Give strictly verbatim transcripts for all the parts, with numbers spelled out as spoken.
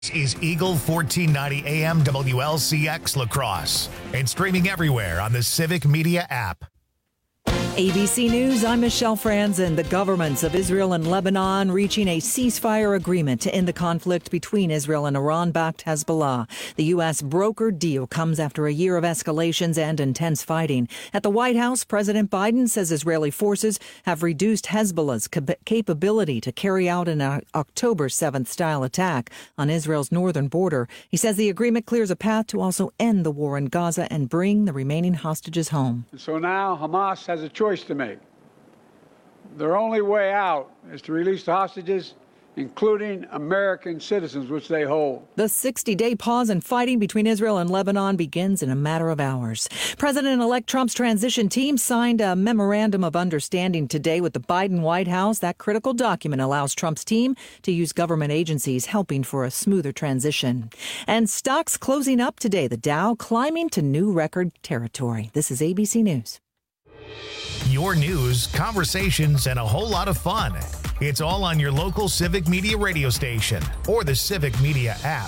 This is Eagle fourteen ninety A M W L C X La Crosse and streaming everywhere on the Civic Media app. A B C News, I'm Michelle Franzen. The governments of Israel and Lebanon reaching a ceasefire agreement to end the conflict between Israel and Iran-backed Hezbollah. The U S brokered deal comes after a year of escalations and intense fighting. At the White House, President Biden says Israeli forces have reduced Hezbollah's cap- capability to carry out an uh, October seventh style attack on Israel's northern border. He says the agreement clears a path to also end the war in Gaza and bring the remaining hostages home. So now Hamas has a choice to make. Their only way out is to release the hostages, including American citizens, which they hold. The sixty-day pause in fighting between Israel and Lebanon begins in a matter of hours. President-elect Trump's transition team signed a memorandum of understanding today with the Biden White House. That critical document allows Trump's team to use government agencies helping for a smoother transition. And stocks closing up today, the Dow climbing to new record territory. This is A B C News. Your news, conversations, and a whole lot of fun. It's all on your local Civic Media radio station or the Civic Media app.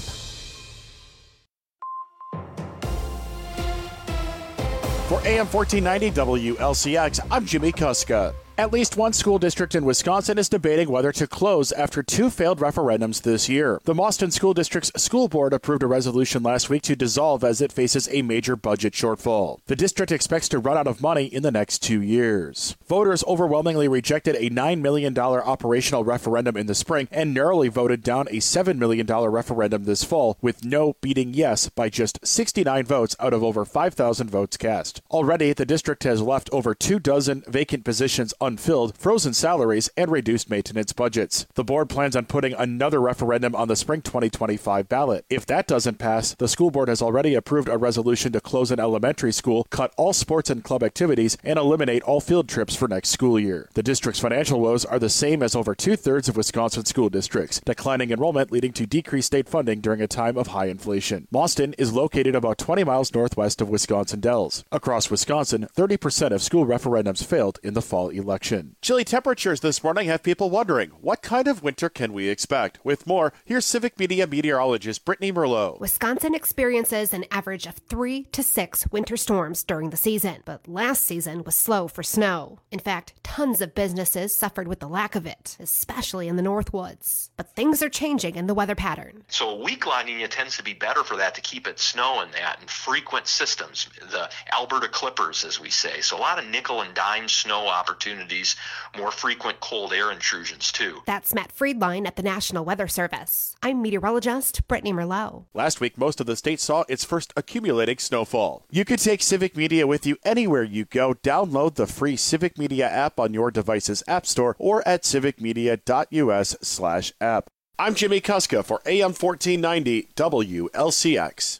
For A M fourteen ninety W L C X, I'm Jimmy Kuska. At least one school district in Wisconsin is debating whether to close after two failed referendums this year. The Mauston School District's school board approved a resolution last week to dissolve as it faces a major budget shortfall. The district expects to run out of money in the next two years. Voters overwhelmingly rejected a nine million dollars operational referendum in the spring and narrowly voted down a seven million dollars referendum this fall, with no beating yes by just sixty-nine votes out of over five thousand votes cast. Already, the district has left over two dozen vacant positions unfilled, frozen salaries, and reduced maintenance budgets. The board plans on putting another referendum on the spring twenty twenty-five ballot. If that doesn't pass, the school board has already approved a resolution to close an elementary school, cut all sports and club activities, and eliminate all field trips for next school year. The district's financial woes are the same as over two-thirds of Wisconsin school districts, declining enrollment leading to decreased state funding during a time of high inflation. Mauston is located about twenty miles northwest of Wisconsin Dells. Across Wisconsin, thirty percent of school referendums failed in the fall election. Chilly temperatures this morning have people wondering, what kind of winter can we expect? With more, here's Civic Media meteorologist Brittany Merlot. Wisconsin experiences an average of three to six winter storms during the season, but last season was slow for snow. In fact, tons of businesses suffered with the lack of it, especially in the Northwoods. But things are changing in the weather pattern. So a weak La Nina tends to be better for that, to keep it snowing that and frequent systems, the Alberta Clippers, as we say. So a lot of nickel and dime snow opportunities, more frequent cold air intrusions too. That's Matt Friedline at the National Weather Service. I'm meteorologist Brittany Merlot. Last week, most of the state saw its first accumulating snowfall. You can take Civic Media with you anywhere you go. Download the free Civic Media app on your device's app store or at civicmedia.us slash app. I'm Jimmy Kuska for A M fourteen ninety W L C X.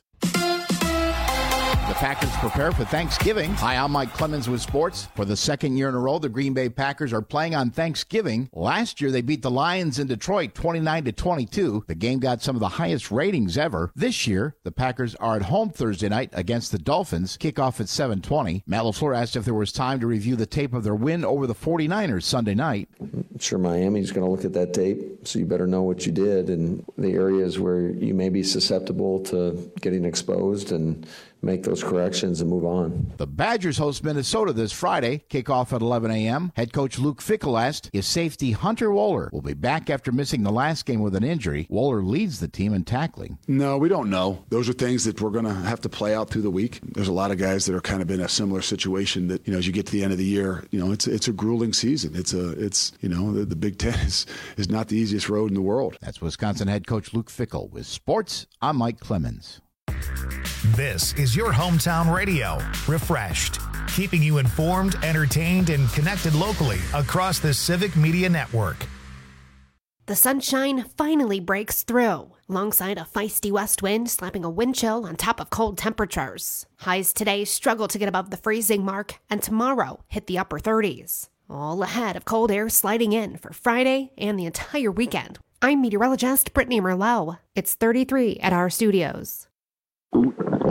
The Packers prepare for Thanksgiving. Hi, I'm Mike Clemens with sports. For the second year in a row, the Green Bay Packers are playing on Thanksgiving. Last year, they beat the Lions in Detroit twenty-nine to twenty-two. The game got some of the highest ratings ever. This year, the Packers are at home Thursday night against the Dolphins. Kickoff at seven twenty. Matt LaFleur asked if there was time to review the tape of their win over the forty-niners Sunday night. I'm sure Miami's going to look at that tape, so you better know what you did and the areas where you may be susceptible to getting exposed and make those corrections and move on. The Badgers host Minnesota this Friday. Kickoff at eleven a.m. Head coach Luke Fickell asked if safety Hunter Wohler will be back after missing the last game with an injury. Wohler leads the team in tackling. No, we don't know. Those are things that we're going to have to play out through the week. There's a lot of guys that are kind of in a similar situation that, you know, as you get to the end of the year, you know, it's it's a grueling season. It's a it's you know the, the Big Ten is is not the easiest road in the world. That's Wisconsin head coach Luke Fickell. With sports, I'm Mike Clemens. This is your hometown radio, refreshed, keeping you informed, entertained, and connected locally across the Civic Media Network. The sunshine finally breaks through, alongside a feisty west wind slapping a wind chill on top of cold temperatures. Highs today struggle to get above the freezing mark, and tomorrow hit the upper thirties. All ahead of cold air sliding in for Friday and the entire weekend. I'm meteorologist Brittany Merlot. It's thirty-three at our studios.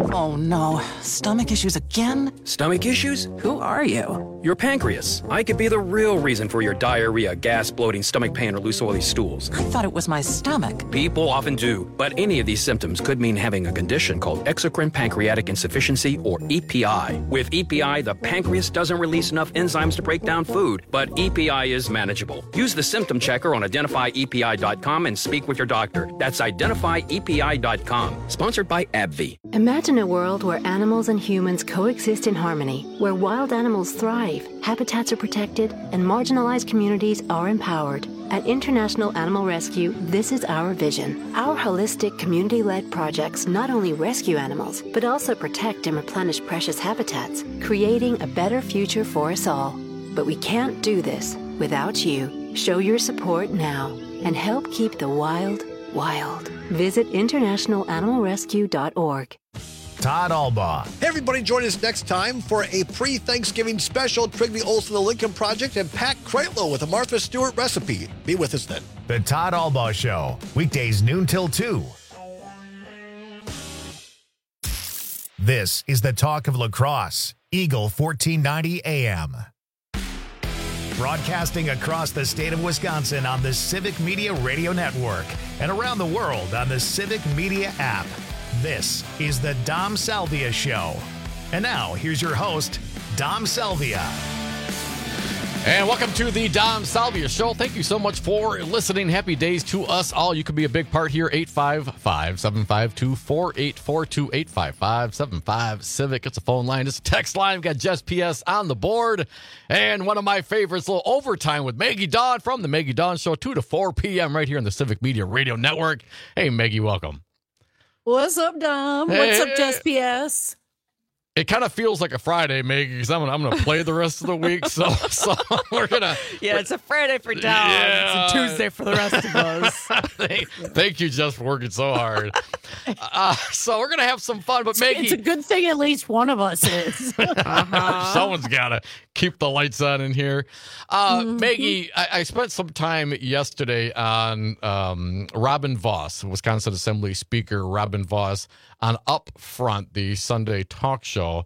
Oh no, stomach issues again? Stomach issues? Who are you? Your pancreas. I could be the real reason for your diarrhea, gas, bloating, stomach pain, or loose oily stools. I thought it was my stomach. People often do, but any of these symptoms could mean having a condition called exocrine pancreatic insufficiency, or E P I. With E P I, the pancreas doesn't release enough enzymes to break down food, but E P I is manageable. Use the symptom checker on identify E P I dot com and speak with your doctor. That's identify E P I dot com. Sponsored by AbbVie. Imagine a world where animals and humans coexist in harmony, where wild animals thrive, habitats are protected, and marginalized communities are empowered. At International Animal Rescue, this is our vision. Our holistic, community-led projects not only rescue animals, but also protect and replenish precious habitats, creating a better future for us all. But we can't do this without you. Show your support now and help keep the wild, wild. Visit international animal rescue dot org. Todd Albaugh. Hey, everybody, join us next time for a pre-Thanksgiving special. Trigby Olson, The Lincoln Project, and Pat Kreitlow with a Martha Stewart recipe. Be with us then. The Todd Albaugh Show, weekdays noon till two. This is the talk of lacrosse, Eagle fourteen ninety A M. Broadcasting across the state of Wisconsin on the Civic Media Radio Network and around the world on the Civic Media app. This is the Dom Salvia Show. And now, here's your host, Dom Salvia. And welcome to the Dom Salvia Show. Thank you so much for listening. Happy days to us all. You can be a big part here. eight five five, seven five two, four eight four two, eight five five, seven five Civic. It's a phone line. It's a text line. We've got Jess P S on the board. And one of my favorites, a little overtime with Maggie Dawn from the Maggie Dawn Show, two to four p.m. right here on the Civic Media Radio Network. Hey, Maggie, welcome. What's up, Dom? Hey. What's up, Jess P S? It kind of feels like a Friday, Maggie, because I'm gonna, I'm gonna play the rest of the week. So, so we're gonna. Yeah, it's a Friday for Dom. Yeah. It's a Tuesday for the rest of us. thank, thank you, Jess, for working so hard. Uh, so we're gonna have some fun, but Maggie, it's a good thing at least one of us is. uh-huh. Someone's gotta keep the lights on in here. Uh, mm-hmm. Maggie, I, I spent some time yesterday on um, Robin Vos, Wisconsin Assembly Speaker Robin Vos, on Up Front, the Sunday talk show.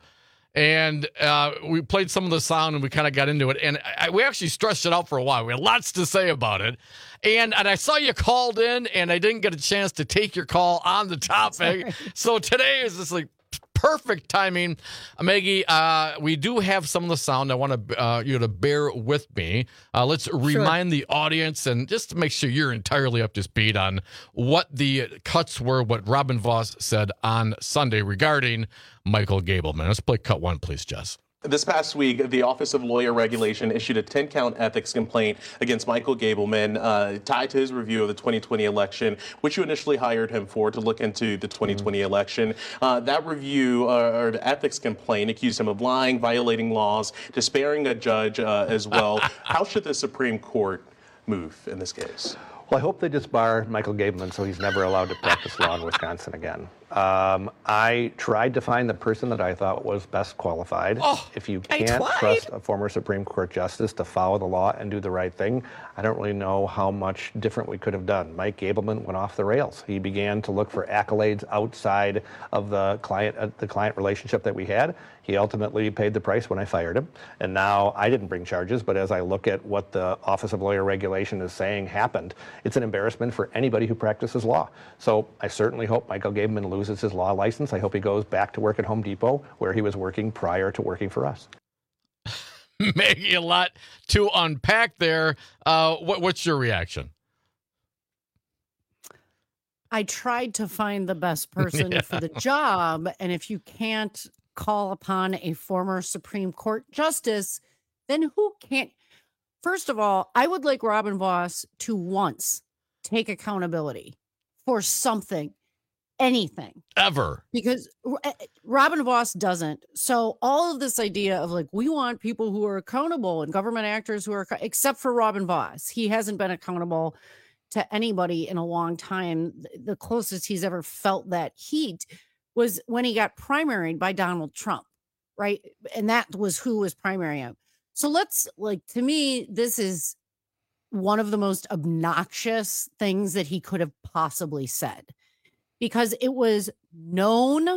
And uh, we played some of the sound and we kind of got into it. And I, we actually stretched it out for a while. We had lots to say about it. And and I saw you called in and I didn't get a chance to take your call on the topic. So today is just like perfect timing. Uh, Maggie, uh, we do have some of the sound. I want to uh, you to bear with me. Uh, let's sure. remind the audience and just to make sure you're entirely up to speed on what the cuts were, what Robin Vos said on Sunday regarding Michael Gableman. Let's play cut one, please, Jess. This past week, the Office of Lawyer Regulation issued a ten-count ethics complaint against Michael Gableman uh, tied to his review of the twenty twenty election, which you initially hired him for to look into the twenty twenty mm-hmm. election. Uh, that review, uh, or the ethics complaint, accused him of lying, violating laws, despairing a judge uh, as well. How should the Supreme Court move in this case? Well, I hope they disbar Michael Gableman so he's never allowed to practice law in Wisconsin again. Um, I tried to find the person that I thought was best qualified. Oh, if you can't trust a former Supreme Court justice to follow the law and do the right thing, I don't really know how much different we could have done. Mike Gableman went off the rails. He began to look for accolades outside of the client, uh, the client relationship that we had. He ultimately paid the price when I fired him. And now I didn't bring charges, but as I look at what the Office of Lawyer Regulation is saying happened, it's an embarrassment for anybody who practices law. So I certainly hope Michael Gableman loses his law license. I hope he goes back to work at Home Depot, where he was working prior to working for us. Maggie, a lot to unpack there. Uh, what, what's your reaction? I tried to find the best person yeah. for the job, and if you can't call upon a former Supreme Court justice, then who can't? First of all, I would like Robin Vos to once take accountability for something, anything. Ever. Because Robin Vos doesn't. So all of this idea of like, we want people who are accountable and government actors who are, except for Robin Vos. He hasn't been accountable to anybody in a long time. The closest he's ever felt that heat was when he got primaried by Donald Trump, right? And that was who was primarying him. So let's, like, to me, this is one of the most obnoxious things that he could have possibly said, because it was known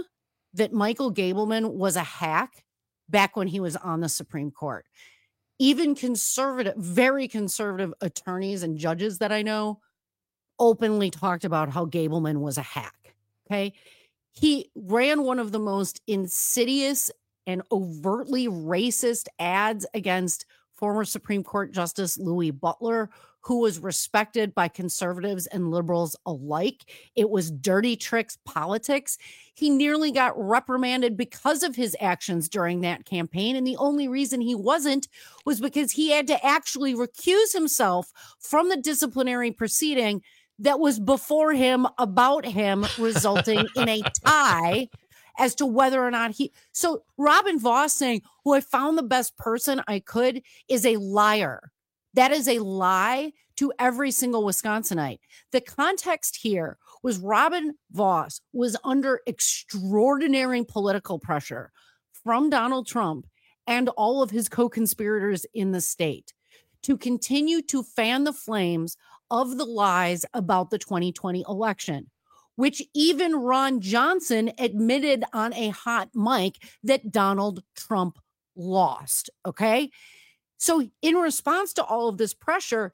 that Michael Gableman was a hack back when he was on the Supreme Court. Even conservative, very conservative attorneys and judges that I know openly talked about how Gableman was a hack. Okay. He ran one of the most insidious and overtly racist ads against former Supreme Court Justice Louis Butler, who was respected by conservatives and liberals alike. It was dirty tricks politics. He nearly got reprimanded because of his actions during that campaign. And the only reason he wasn't was because he had to actually recuse himself from the disciplinary proceeding that was before him about him, resulting in a tie as to whether or not he. So Robin Vos saying, "Oh, I found the best person I could," is a liar. That is a lie to every single Wisconsinite. The context here was Robin Vos was under extraordinary political pressure from Donald Trump and all of his co-conspirators in the state to continue to fan the flames of the lies about the twenty twenty election, which even Ron Johnson admitted on a hot mic that Donald Trump lost. Okay. So in response to all of this pressure,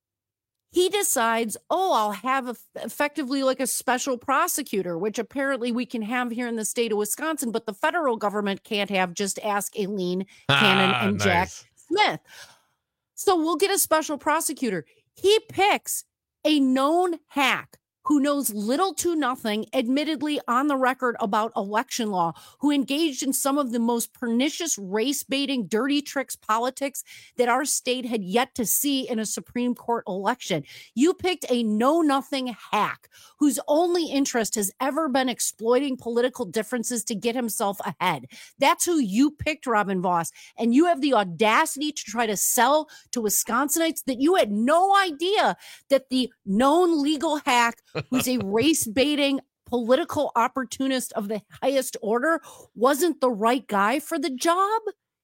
he decides, oh, I'll have a, effectively like a special prosecutor, which apparently we can have here in the state of Wisconsin, but the federal government can't have. Just ask Aileen Cannon ah, and nice. Jack Smith. So we'll get a special prosecutor. He picks a known hack who knows little to nothing, admittedly on the record about election law, who engaged in some of the most pernicious race-baiting, dirty tricks politics that our state had yet to see in a Supreme Court election. You picked a know-nothing hack whose only interest has ever been exploiting political differences to get himself ahead. That's who you picked, Robin Vos, and you have the audacity to try to sell to Wisconsinites that you had no idea that the known legal hack who's a race-baiting political opportunist of the highest order wasn't the right guy for the job.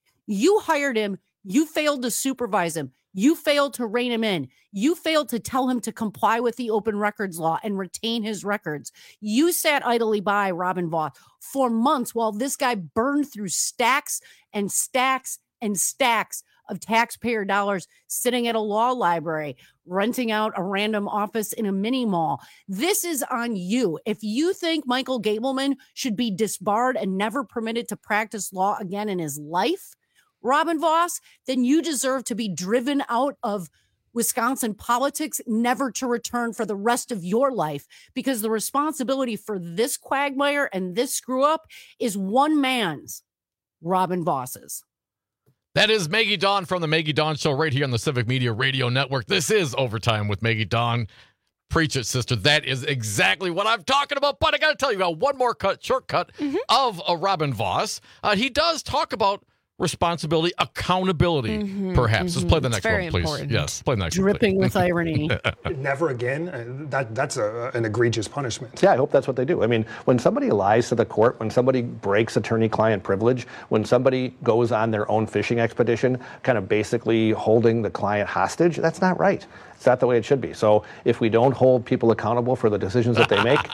You hired him. You failed to supervise him. You failed to rein him in. You failed to tell him to comply with the open records law and retain his records. You sat idly by, Robin Vos, for months while this guy burned through stacks and stacks and stacks of taxpayer dollars sitting at a law library, renting out a random office in a mini mall. This is on you. If you think Michael Gableman should be disbarred and never permitted to practice law again in his life, Robin Vos, then you deserve to be driven out of Wisconsin politics, never to return for the rest of your life, because the responsibility for this quagmire and this screw up is one man's, Robin Vos's. That is Maggie Dawn from the Maggie Dawn Show right here on the Civic Media Radio Network. This is Overtime with Maggie Dawn. Preach it, sister. That is exactly what I'm talking about. But I got to tell you about one more cut, shortcut mm-hmm. of a Robin Vos. Uh, he does talk about responsibility, accountability, mm-hmm, perhaps. Mm-hmm. Let's play the next one, please. Important. Yes, play the next Dripping one. Dripping with irony. Never again? Uh, that That's a, an egregious punishment. Yeah, I hope that's what they do. I mean, when somebody lies to the court, when somebody breaks attorney-client privilege, when somebody goes on their own fishing expedition, kind of basically holding the client hostage, that's not right. It's not the way it should be. So if we don't hold people accountable for the decisions that they make...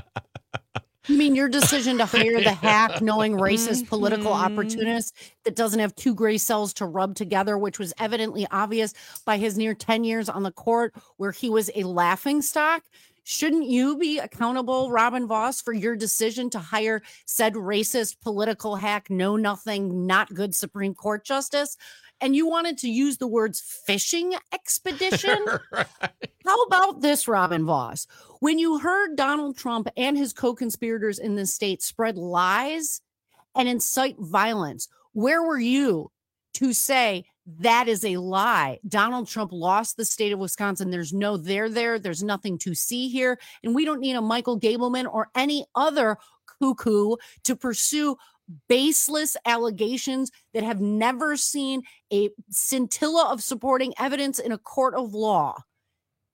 You mean your decision to hire the hack, knowing racist political opportunist that doesn't have two gray cells to rub together, which was evidently obvious by his near ten years on the court where he was a laughingstock? Shouldn't you be accountable, Robin Vos, for your decision to hire said racist political hack, know nothing, not good Supreme Court justice? And you wanted to use the words fishing expedition? Right. How about this, Robin Vos? When you heard Donald Trump and his co-conspirators in the state spread lies and incite violence, where were you to say that is a lie? Donald Trump lost the state of Wisconsin. There's no there there. There's nothing to see here. And we don't need a Michael Gableman or any other cuckoo to pursue baseless allegations that have never seen a scintilla of supporting evidence in a court of law.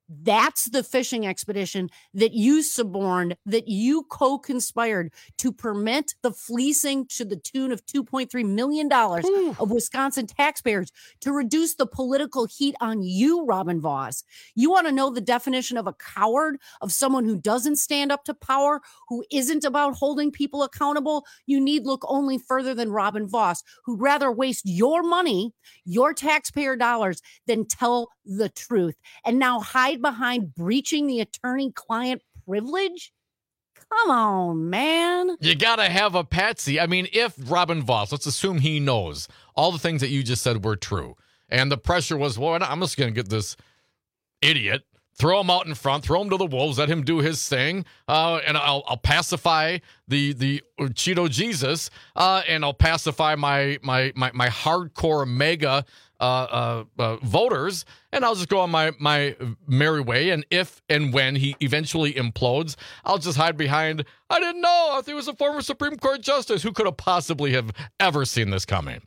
That's the fishing expedition that you suborned, that you co-conspired to permit the fleecing to the tune of two point three million dollars Ooh. Of Wisconsin taxpayers to reduce the political heat on you, Robin Vos. You want to know the definition of a coward, of someone who doesn't stand up to power, who isn't about holding people accountable? You need look only further than Robin Vos, who'd rather waste your money, your taxpayer dollars, than tell the truth. And now hide behind breaching the attorney-client privilege? Come on, man. You got to have a patsy. I mean, if Robin Vos, let's assume he knows all the things that you just said were true, and the pressure was, well, I'm just going to get this idiot, throw him out in front, throw him to the wolves, let him do his thing, uh, and I'll, I'll pacify the the Cheeto Jesus, uh, and I'll pacify my my my, my hardcore mega uh, uh, uh, voters, and I'll just go on my my merry way. And if and when he eventually implodes, I'll just hide behind, I didn't know, I thought he was a former Supreme Court justice. Who could have possibly have ever seen this coming?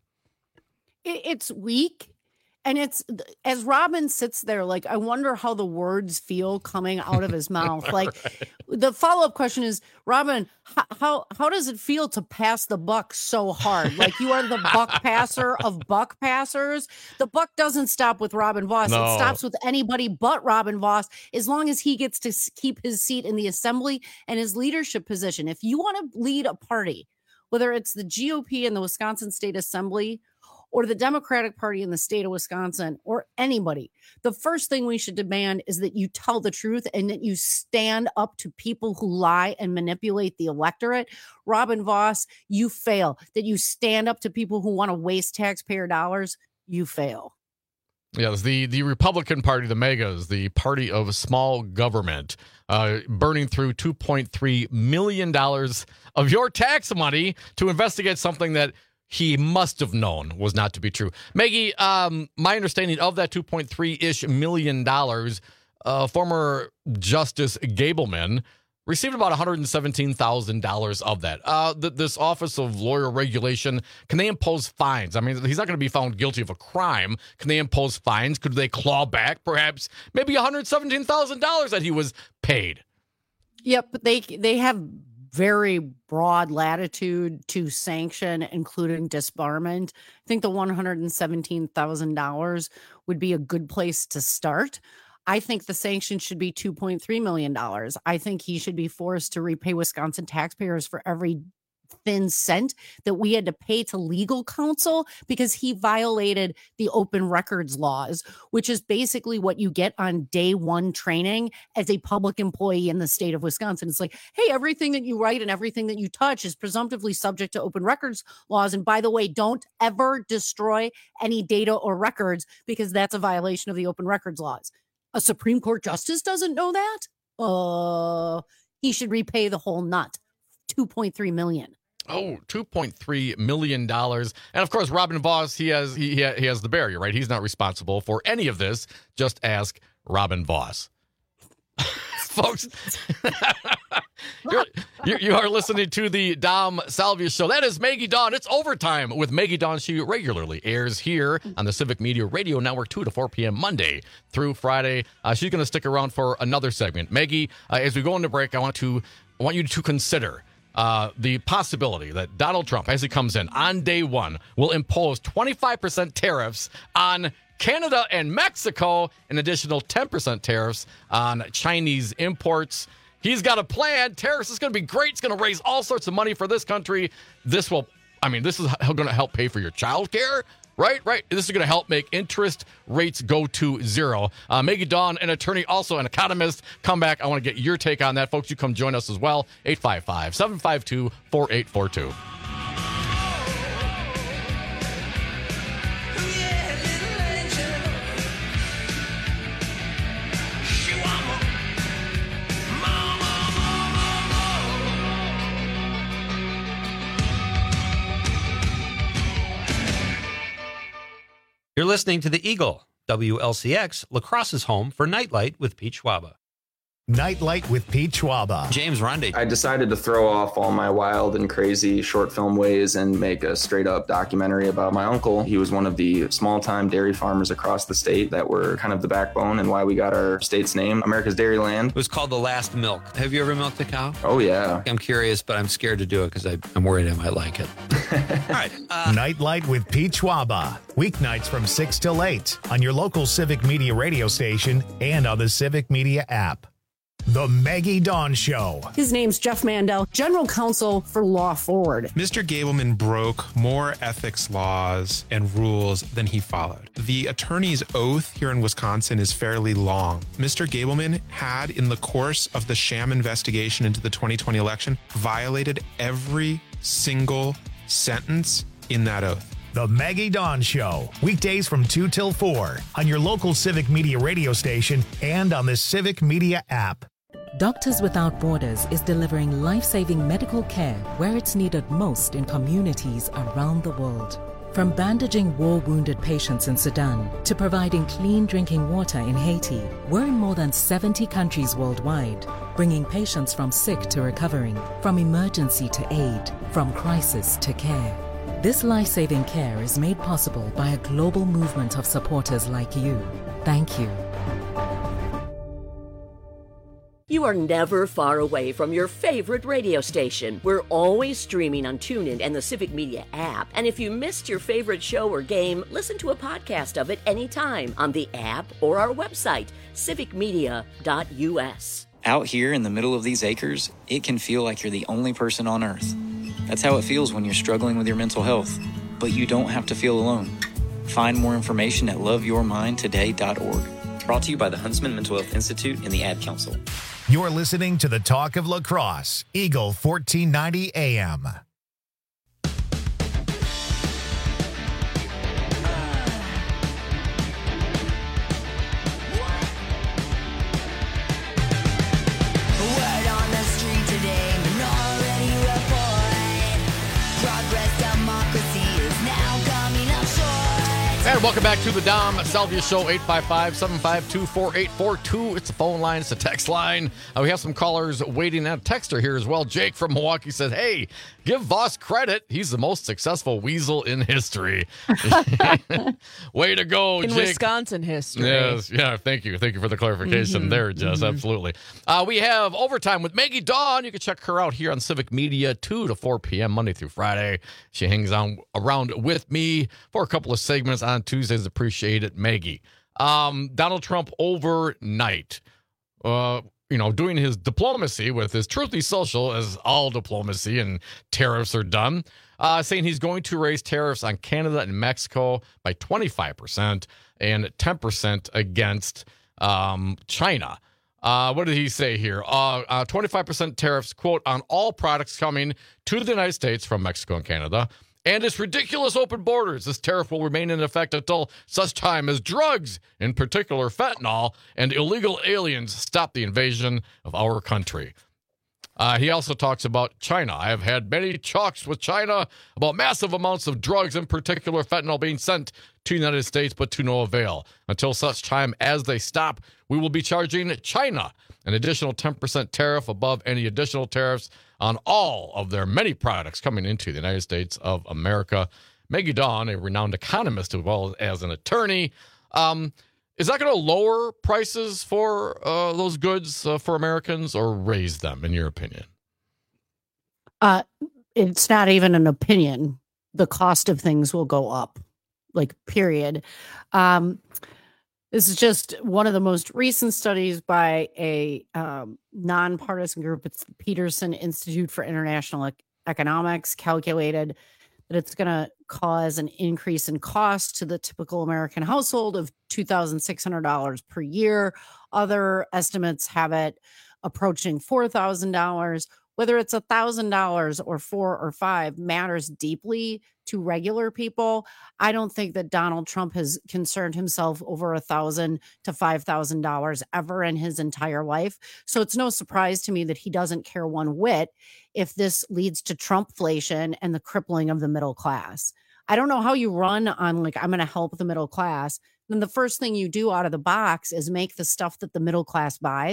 It's weak. And it's, as Robin sits there, like, I wonder how the words feel coming out of his mouth. Like, right. The follow-up question is, Robin, how, how how does it feel to pass the buck so hard? Like, you are the buck passer of buck passers. The buck doesn't stop with Robin Vos. No. It stops with anybody but Robin Vos, as long as he gets to keep his seat in the assembly and his leadership position. If you want to lead a party, whether it's the G O P in the Wisconsin State Assembly or the Democratic Party in the state of Wisconsin, or anybody, the first thing we should demand is that you tell the truth and that you stand up to people who lie and manipulate the electorate. Robin Vos, you fail. That you stand up to people who want to waste taxpayer dollars, you fail. Yes, the, the Republican Party, the MAGAs, the party of small government, uh, burning through two point three million dollars of your tax money to investigate something that he must have known was not to be true. Maggie, um, my understanding of that two point three-ish million dollars, uh, former Justice Gableman received about one hundred seventeen thousand dollars of that. Uh, th- this Office of Lawyer Regulation, can they impose fines? I mean, he's not going to be found guilty of a crime. Can they impose fines? Could they claw back perhaps maybe one hundred seventeen thousand dollars that he was paid? Yep, but they they have very broad latitude to sanction, including disbarment. I think the one hundred seventeen thousand dollars would be a good place to start. I think the sanction should be two point three million dollars. I think he should be forced to repay Wisconsin taxpayers for every thin cent that we had to pay to legal counsel because he violated the open records laws, which is basically what you get on day one training as a public employee in the state of Wisconsin. It's like, hey, everything that you write and everything that you touch is presumptively subject to open records laws. And by the way, don't ever destroy any data or records because that's a violation of the open records laws. A Supreme Court justice doesn't know that? Uh, he should repay the whole nut, two point three million dollars. Oh, two point three million dollars. And of course, Robin Vos, he has he, he has the barrier, right? He's not responsible for any of this. Just ask Robin Vos. Folks, you're, you're, you are listening to the Dom Salvia Show. That is Maggie Dawn. It's overtime with Maggie Dawn. She regularly airs here on the Civic Media Radio Network, two to four p.m. Monday through Friday. Uh, she's going to stick around for another segment. Maggie, uh, as we go into break, I want to I want you to consider Uh, the possibility that Donald Trump, as he comes in on day one, will impose twenty-five percent tariffs on Canada and Mexico, an additional ten percent tariffs on Chinese imports. He's got a plan. Tariffs is going to be great. It's going to raise all sorts of money for this country. This will, I mean, this is going to help pay for your child care. Right, right. This is going to help make interest rates go to zero. Uh, Maggie Dawn, an attorney, also an economist. Come back. I want to get your take on that. Folks, you come join us as well. eight five five, seven five two, four eight four two. You're listening to The Eagle, W L C X, La Crosse's home for Nightlight with Pete Schwaba. Nightlight with Pete Schwaba. James Rundy. I decided to throw off all my wild and crazy short film ways and make a straight up documentary about my uncle. He was one of the small time dairy farmers across the state that were kind of the backbone and why we got our state's name, America's Dairyland. It was called The Last Milk. Have you ever milked a cow? Oh, yeah. I'm curious, but I'm scared to do it because I'm worried I might like it. All right. Uh, Nightlight with Pete Schwaba. Weeknights from six till eight on your local Civic Media radio station and on the Civic Media app. The Maggie Dawn Show. His name's Jeff Mandel, General Counsel for Law Forward. Mister Gableman broke more ethics laws and rules than he followed. The attorney's oath here in Wisconsin is fairly long. Mister Gableman had, in the course of the sham investigation into the twenty twenty election, violated every single sentence in that oath. The Maggie Dawn Show. Weekdays from two till four on your local Civic Media radio station and on the Civic Media app. Doctors Without Borders is delivering life-saving medical care where it's needed most in communities around the world. From bandaging war-wounded patients in Sudan to providing clean drinking water in Haiti, we're in more than seventy countries worldwide, bringing patients from sick to recovering, from emergency to aid, from crisis to care. This life-saving care is made possible by a global movement of supporters like you. Thank you. You are never far away from your favorite radio station. We're always streaming on TuneIn and the Civic Media app. And if you missed your favorite show or game, listen to a podcast of it anytime on the app or our website, civic media dot u s. Out here in the middle of these acres, it can feel like you're the only person on Earth. That's how it feels when you're struggling with your mental health. But you don't have to feel alone. Find more information at love your mind today dot org. Brought to you by the Huntsman Mental Health Institute and the Ad Council. You're listening to the Talk of La Crosse, Eagle fourteen ninety A M. And welcome back to the Dom Salvia Show, eight five five, seven five two, four eight four two. It's the phone line. It's the text line. Uh, we have some callers waiting at a texter here as well. Jake from Milwaukee said, hey, give Voss credit. He's the most successful weasel in history. Way to go, in Jake. Wisconsin history. Yes, yeah, thank you. Thank you for the clarification mm-hmm. there, Jess. Mm-hmm. Absolutely. Uh, we have Overtime with Maggie Dawn. You can check her out here on Civic Media, two to four p.m. Monday through Friday. She hangs on around with me for a couple of segments on Tuesdays. Appreciate it, Maggie. Um, Donald Trump overnight, uh, you know, doing his diplomacy with his Truthy Social, as all diplomacy and tariffs are done, uh, saying he's going to raise tariffs on Canada and Mexico by twenty-five percent and ten percent against um, China. Uh, what did he say here? Uh, uh, twenty-five percent tariffs, quote, on all products coming to the United States from Mexico and Canada. And its ridiculous open borders. This tariff will remain in effect until such time as drugs, in particular fentanyl, and illegal aliens stop the invasion of our country. Uh, he also talks about China. I have had many talks with China about massive amounts of drugs, in particular fentanyl, being sent to the United States, but to no avail. Until such time as they stop, we will be charging China an additional ten percent tariff above any additional tariffs on all of their many products coming into the United States of America. Maggie Dawn, a renowned economist as well as an attorney, um, is that going to lower prices for uh, those goods uh, for Americans or raise them, in your opinion? Uh, it's not even an opinion. The cost of things will go up, like, period. Um, this is just one of the most recent studies by a um, nonpartisan group. It's the Peterson Institute for International e- Economics, calculated that it's going to cause an increase in cost to the typical American household of two thousand six hundred dollars per year. Other estimates have it approaching four thousand dollars. Whether it's one thousand dollars or four or five matters deeply to regular people. I don't think that Donald Trump has concerned himself over one thousand dollars to five thousand dollars ever in his entire life. So it's no surprise to me that he doesn't care one whit if this leads to Trumpflation and the crippling of the middle class. I don't know how you run on, like, I'm going to help the middle class. Then the first thing you do out of the box is make the stuff that the middle class buys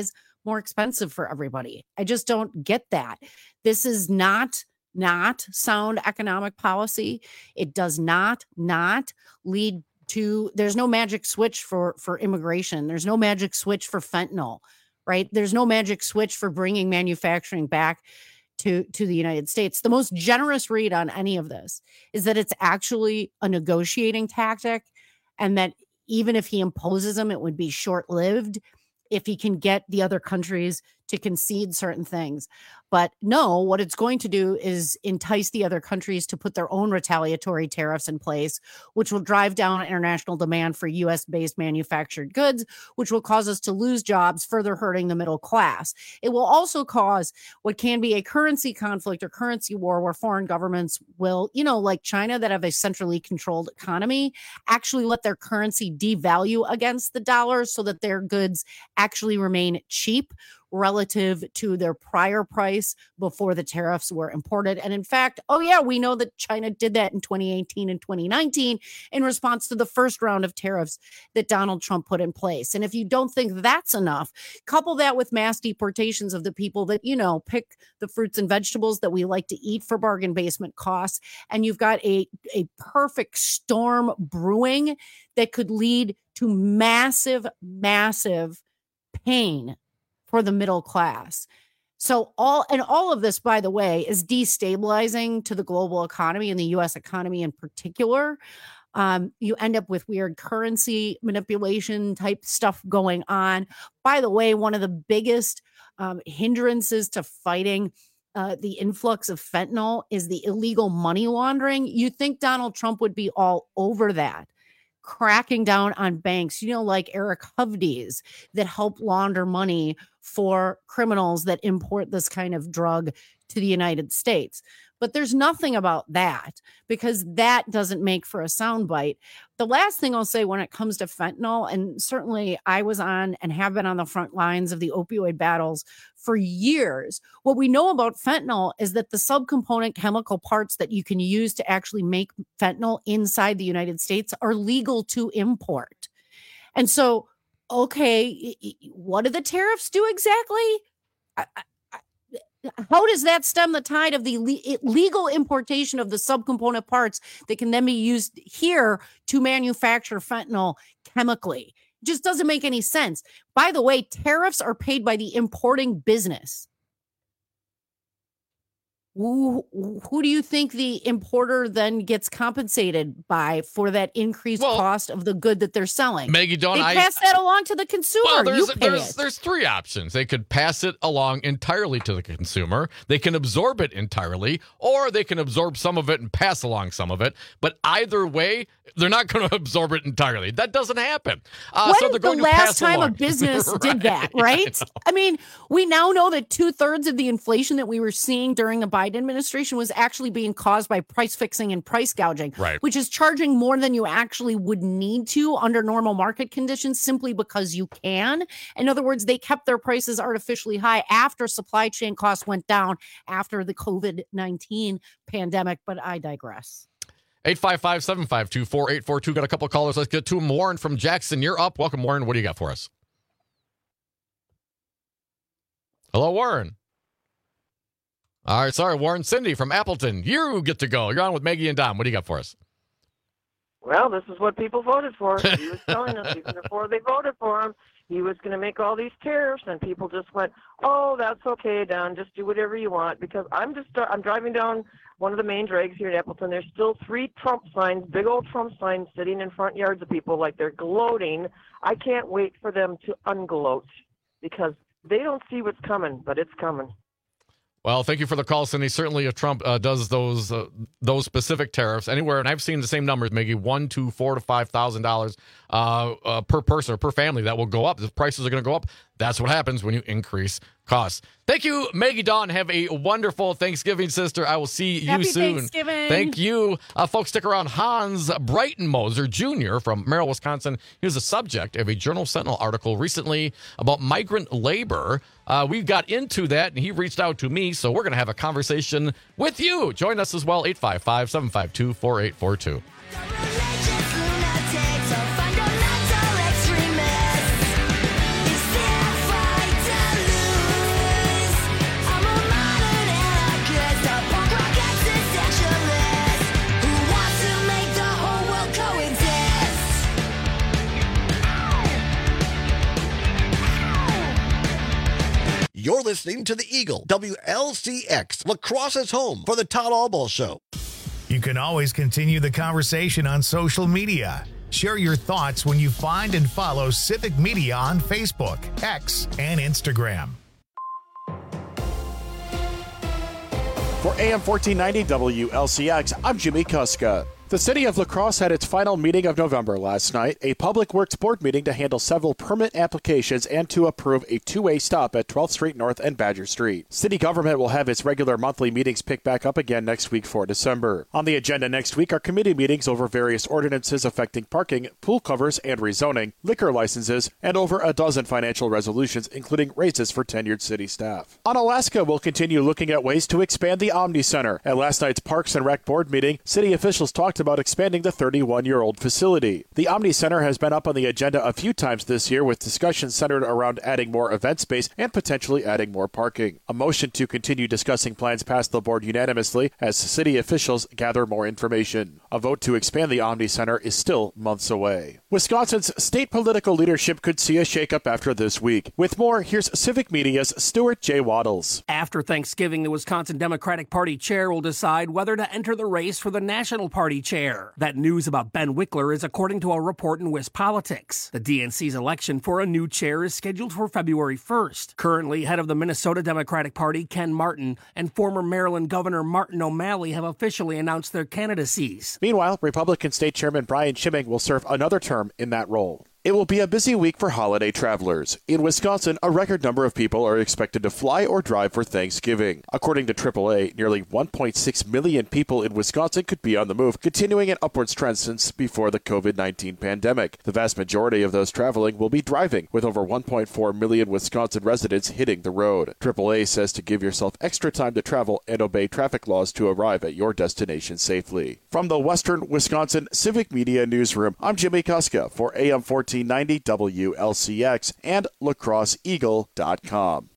more expensive for everybody. I just don't get that. This is not not sound economic policy. It does not not lead to, there's no magic switch for for immigration. There's no magic switch for fentanyl, right? There's no magic switch for bringing manufacturing back to to the United States. The most generous read on any of this is that it's actually a negotiating tactic, and that even if he imposes them, it would be short-lived if he can get the other countries to concede certain things. But no, what it's going to do is entice the other countries to put their own retaliatory tariffs in place, which will drive down international demand for U S-based manufactured goods, which will cause us to lose jobs, further hurting the middle class. It will also cause what can be a currency conflict or currency war, where foreign governments will, you know, like China, that have a centrally controlled economy, actually let their currency devalue against the dollar so that their goods actually remain cheap relative to their prior price before the tariffs were imported. And in fact, oh yeah, we know that China did that in twenty eighteen and twenty nineteen in response to the first round of tariffs that Donald Trump put in place. And if you don't think that's enough, couple that with mass deportations of the people that, you know, pick the fruits and vegetables that we like to eat for bargain basement costs, and you've got a, a perfect storm brewing that could lead to massive, massive pain for the middle class. So all, and all of this, by the way, is destabilizing to the global economy and the U S economy in particular. Um, you end up with weird currency manipulation type stuff going on. By the way, one of the biggest um, hindrances to fighting uh, the influx of fentanyl is the illegal money laundering. You think Donald Trump would be all over that, cracking down on banks, you know, like Eric Hovdes, that help launder money for criminals that import this kind of drug to the United States. But there's nothing about that, because that doesn't make for a soundbite. The last thing I'll say when it comes to fentanyl, and certainly I was on and have been on the front lines of the opioid battles for years. What we know about fentanyl is that the subcomponent chemical parts that you can use to actually make fentanyl inside the United States are legal to import. And so, okay, what do the tariffs do exactly? I, I, How does that stem the tide of the le- legal importation of the subcomponent parts that can then be used here to manufacture fentanyl chemically? It just doesn't make any sense. By the way, tariffs are paid by the importing business. Who, who do you think the importer then gets compensated by for that increased well, cost of the good that they're selling? Maggie, don't they I pass that along to the consumer? Well, there's, you pay there's, it. there's three options. They could pass it along entirely to the consumer. They can absorb it entirely, or they can absorb some of it and pass along some of it. But either way, they're not going to absorb it entirely. That doesn't happen. Uh, when so they're the going to last pass time along. a business right. did that, right? I, I mean, we now know that two thirds of the inflation that we were seeing during the Biden administration was actually being caused by price fixing and price gouging, right. which is charging more than you actually would need to under normal market conditions simply because you can. In other words, they kept their prices artificially high after supply chain costs went down after the COVID nineteen pandemic. But I digress. eight five five, seven five two, four eight four two. Got a couple of callers. Let's get to them. Warren from Jackson. You're up. Welcome, Warren. What do you got for us? Hello, Warren. All right, sorry, Warren. Cindy from Appleton. You get to go. You're on with Maggie and Dom. What do you got for us? Well, this is what people voted for. He was telling us even before they voted for him, he was going to make all these tariffs, and people just went, "Oh, that's okay, Don. Just do whatever you want." Because I'm just I'm driving down one of the main drags here in Appleton. There's still three Trump signs, big old Trump signs, sitting in front yards of people like they're gloating. I can't wait for them to ungloat because they don't see what's coming, but it's coming. Well, thank you for the call, Cindy. Certainly, if Trump uh, does those uh, those specific tariffs anywhere, and I've seen the same numbers, maybe one to four to five thousand uh, dollars uh, per person or per family, that will go up. The prices are going to go up. That's what happens when you increase costs. Thank you, Maggie Dawn. Have a wonderful Thanksgiving, sister. I will see you Happy soon. Thanksgiving. Thank you, uh, folks. Stick around. Hans Breitenmoser Junior from Merrill, Wisconsin. He was the subject of a Journal Sentinel article recently about migrant labor. Uh, we got into that, and he reached out to me, so we're going to have a conversation with you. Join us as well, eight five five, seven five two, four eight four two. listening to the Eagle, W L C X, La Crosse's home for the Todd Albaugh Show. You can always continue the conversation on social media. Share your thoughts when you find and follow Civic Media on Facebook, X, and Instagram. For A M fourteen ninety W L C X, I'm Jimmy Kuska. The city of La Crosse had its final meeting of November last night, a public works board meeting to handle several permit applications and to approve a two-way stop at twelfth Street North and Badger Street. City government will have its regular monthly meetings pick back up again next week for December. On the agenda next week are committee meetings over various ordinances affecting parking, pool covers and rezoning, liquor licenses, and over a dozen financial resolutions, including raises for tenured city staff. Onalaska will continue looking at ways to expand the Omni Center. At last night's Parks and Rec board meeting, city officials talked about expanding the thirty-one-year-old facility. The Omni Center has been up on the agenda a few times this year, with discussions centered around adding more event space and potentially adding more parking. A motion to continue discussing plans passed the board unanimously as city officials gather more information. A vote to expand the Omni Center is still months away. Wisconsin's state political leadership could see a shakeup after this week. With more, here's Civic Media's Stuart J. Waddles. After Thanksgiving, the Wisconsin Democratic Party chair will decide whether to enter the race for the National Party chair. That news about Ben Wickler is according to a report in WisPolitics. The D N C's election for a new chair is scheduled for February first. Currently, head of the Minnesota Democratic Party, Ken Martin, and former Maryland Governor Martin O'Malley have officially announced their candidacies. Meanwhile, Republican State Chairman Brian Schimming will serve another term in that role. It will be a busy week for holiday travelers. In Wisconsin, a record number of people are expected to fly or drive for Thanksgiving. According to triple A, nearly one point six million people in Wisconsin could be on the move, continuing an upwards trend since before the covid nineteen pandemic. The vast majority of those traveling will be driving, with over one point four million Wisconsin residents hitting the road. triple A says to give yourself extra time to travel and obey traffic laws to arrive at your destination safely. From the Western Wisconsin Civic Media Newsroom, I'm Jimmy Kuska for A M fourteen ninety W L C X and La Crosse Eagle dot com.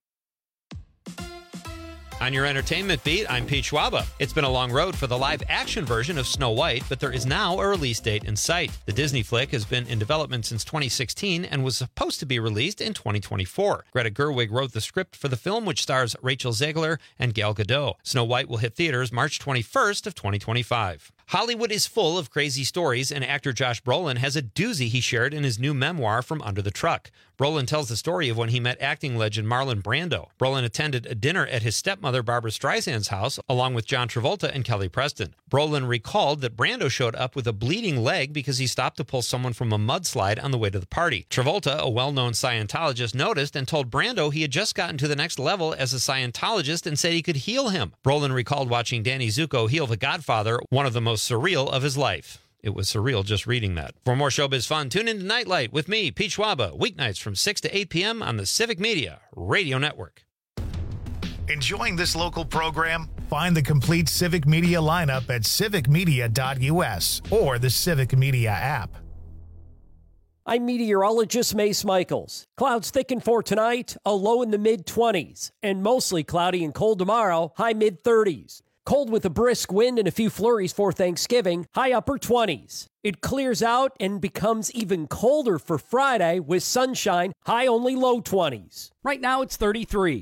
On your entertainment beat, I'm Pete Schwaba. It's been a long road for the live-action version of Snow White, but there is now a release date in sight. The Disney flick has been in development since twenty sixteen and was supposed to be released in twenty twenty-four. Greta Gerwig wrote the script for the film, which stars Rachel Zegler and Gal Gadot. Snow White will hit theaters March twenty-first of twenty twenty-five. Hollywood is full of crazy stories, and actor Josh Brolin has a doozy he shared in his new memoir, From Under the Truck. Brolin tells the story of when he met acting legend Marlon Brando. Brolin attended a dinner at his stepmother Barbra Streisand's house, along with John Travolta and Kelly Preston. Brolin recalled that Brando showed up with a bleeding leg because he stopped to pull someone from a mudslide on the way to the party. Travolta, a well-known Scientologist, noticed and told Brando he had just gotten to the next level as a Scientologist and said he could heal him. Brolin recalled watching Danny Zuko heal The Godfather, one of the most surreal of his life. It was surreal just reading that. For more showbiz fun, tune in to Nightlight with me, Pete Schwaba, weeknights from six to eight p.m. on the Civic Media Radio Network. Enjoying this local program? Find the complete Civic Media lineup at civic media dot u s or the Civic Media app. I'm meteorologist Mace Michaels. Clouds thicken for tonight, a low in the mid-twenties, and mostly cloudy and cold tomorrow, high mid-thirties. Cold with a brisk wind and a few flurries for Thanksgiving, high upper twenties. It clears out and becomes even colder for Friday with sunshine, high only low twenties. Right now it's thirty-three.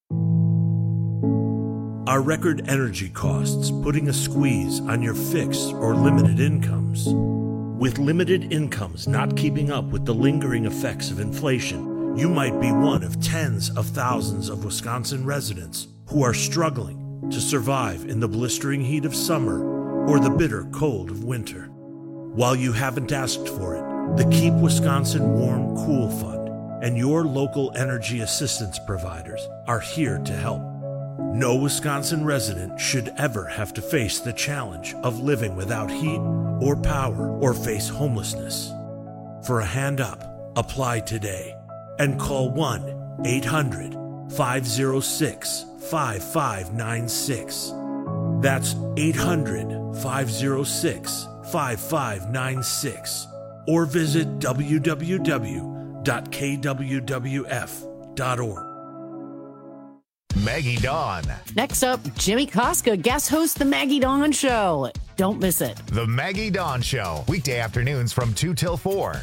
Are record energy costs putting a squeeze on your fixed or limited incomes? With limited incomes not keeping up with the lingering effects of inflation, you might be one of tens of thousands of Wisconsin residents who are struggling to survive in the blistering heat of summer or the bitter cold of winter. While you haven't asked for it, the Keep Wisconsin Warm Cool Fund and your local energy assistance providers are here to help. No Wisconsin resident should ever have to face the challenge of living without heat or power or face homelessness. For a hand up, apply today and call one eight hundred five oh six five five nine six. That's eight hundred five oh six five five nine six. Or visit w w w dot k w w f dot org. Maggie Dawn. Next up, Jimmy Koska guest hosts The Maggie Dawn Show. Don't miss it. The Maggie Dawn Show, weekday afternoons from two till four.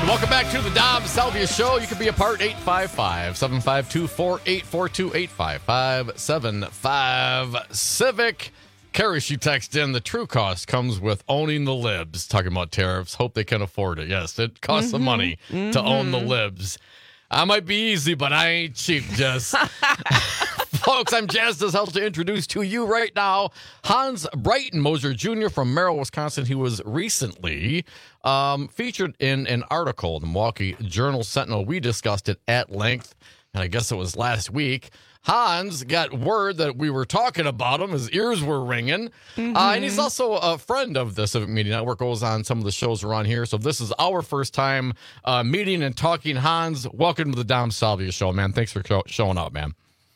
Welcome back to the Dom Salvia Show. You can be a part eight five five, seven five two, four eight four two, eight five five, seven five Civic. Carrie, she texted in, the true cost comes with owning the libs. Talking about tariffs. Hope they can afford it. Yes, it costs mm-hmm. some money mm-hmm. to own the libs. I might be easy, but I ain't cheap, Jess. Folks, I'm Jazz Does Help to introduce to you right now Hans Breitenmoser Junior from Merrill, Wisconsin. He was recently um, featured in an article in the Milwaukee Journal Sentinel. We discussed it at length, and I guess it was last week. Hans got word that we were talking about him. His ears were ringing. Mm-hmm. Uh, and he's also a friend of the Civic Media Network, goes on some of the shows around here. So this is our first time uh, meeting and talking. Hans, welcome to the Dom Salvia Show, man. Thanks for show- showing up, man.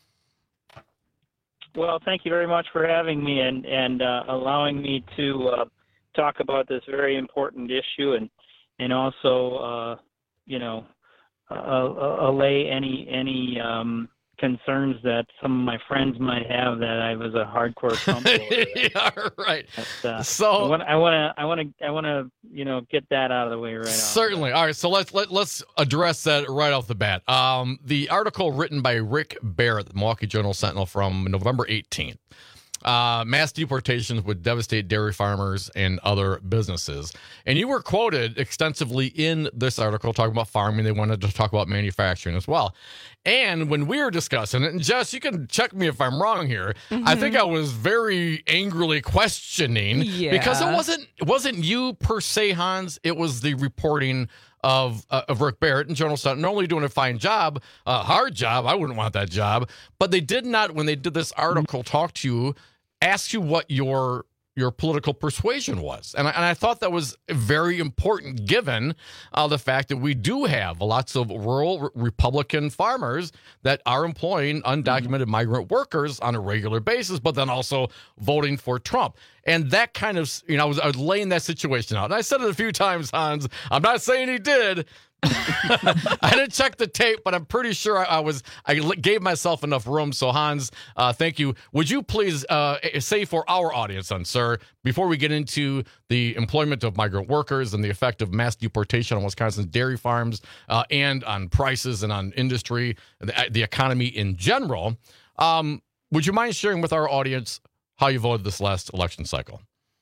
Well, thank you very much for having me and, and uh, allowing me to uh, talk about this very important issue and, and also, uh, you know, uh, allay any, any um, concerns that some of my friends might have that I was a hardcore Trump voter. Yeah, right. But, uh, so I want to, I want to, I want to, you know, get that out of the way right now. Certainly. All right. So let's let, let's address that right off the bat. Um, the article written by Rick Barrett, the Milwaukee Journal Sentinel, from November eighteenth. Uh, mass deportations would devastate dairy farmers and other businesses. And you were quoted extensively in this article talking about farming. They wanted to talk about manufacturing as well. And when we were discussing it, and Jess, you can check me if I'm wrong here, mm-hmm. I think I was very angrily questioning yeah. because it wasn't it wasn't you per se, Hans. It was the reporting of uh, of Rick Barrett and Journal Sentinel, normally doing a fine job, a uh, hard job. I wouldn't want that job. But they did not, when they did this article, talk to you, ask you what your your political persuasion was. And I, and I thought that was very important given uh, the fact that we do have lots of rural r- Republican farmers that are employing undocumented mm-hmm. migrant workers on a regular basis, but then also voting for Trump. And that kind of, you know, I was, I was laying that situation out. And I said it a few times, Hans. I'm not saying he did. I didn't check the tape, but I'm pretty sure I, I was. I gave myself enough room. So, Hans, uh, thank you. Would you please uh, say for our audience, then, sir, before we get into the employment of migrant workers and the effect of mass deportation on Wisconsin's dairy farms uh, and on prices and on industry, the, the economy in general, um, would you mind sharing with our audience how you voted this last election cycle?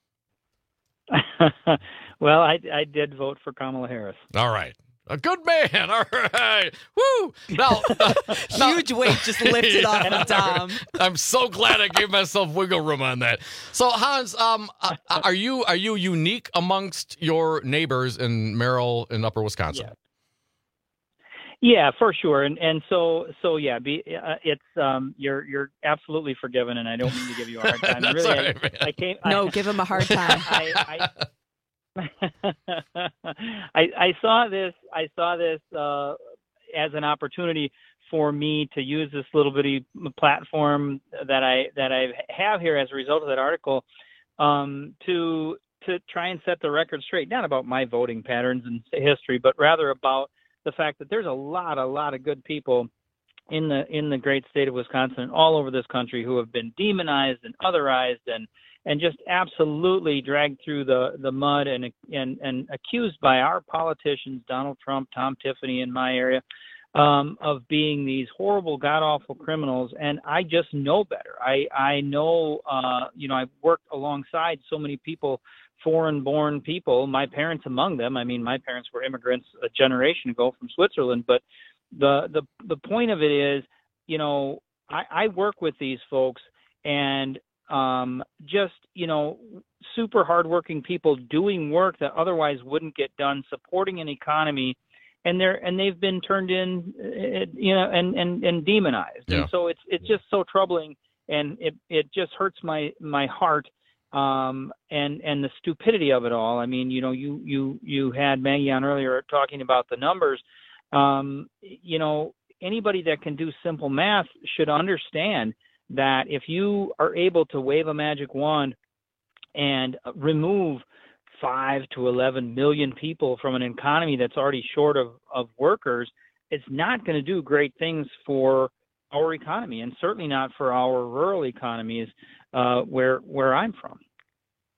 Well, I, I did vote for Kamala Harris. All right. A good man. All right. Woo. Now, uh, huge weight just lifted off of Dom. I'm so glad I gave myself wiggle room on that. So, Hans, um, uh, are you are you unique amongst your neighbors in Merrill and Upper Wisconsin? Yeah. Yeah, for sure. And and so so yeah, be, uh, it's um you're you're absolutely forgiven, and I don't mean to give you a hard time. Really, right, I, I came. No, I, give him a hard time. I, I, I, I saw this. I saw this uh, as an opportunity for me to use this little bitty platform that I that I have here as a result of that article um, to to try and set the record straight, not about my voting patterns and history, but rather about the fact that there's a lot, a lot of good people in the in the great state of Wisconsin and all over this country who have been demonized and otherized and. and just absolutely dragged through the, the mud and, and and accused by our politicians, Donald Trump, Tom Tiffany in my area, um, of being these horrible, god-awful criminals. And I just know better. I, I know, uh, you know, I've worked alongside so many people, foreign-born people, my parents among them. I mean, my parents were immigrants a generation ago from Switzerland. But the the, the point of it is, you know, I, I work with these folks and Um, just, you know, super hardworking people doing work that otherwise wouldn't get done, supporting an economy, and they're and they've been turned in, you know, and and, and demonized. Yeah. And so it's it's just so troubling, and it it just hurts my my heart, um, and and the stupidity of it all. I mean, you know, you you you had Maggie on earlier talking about the numbers. Um, you know, anybody that can do simple math should understand that if you are able to wave a magic wand and remove five to eleven million people from an economy that's already short of, of workers, it's not going to do great things for our economy, and certainly not for our rural economies uh, where where I'm from.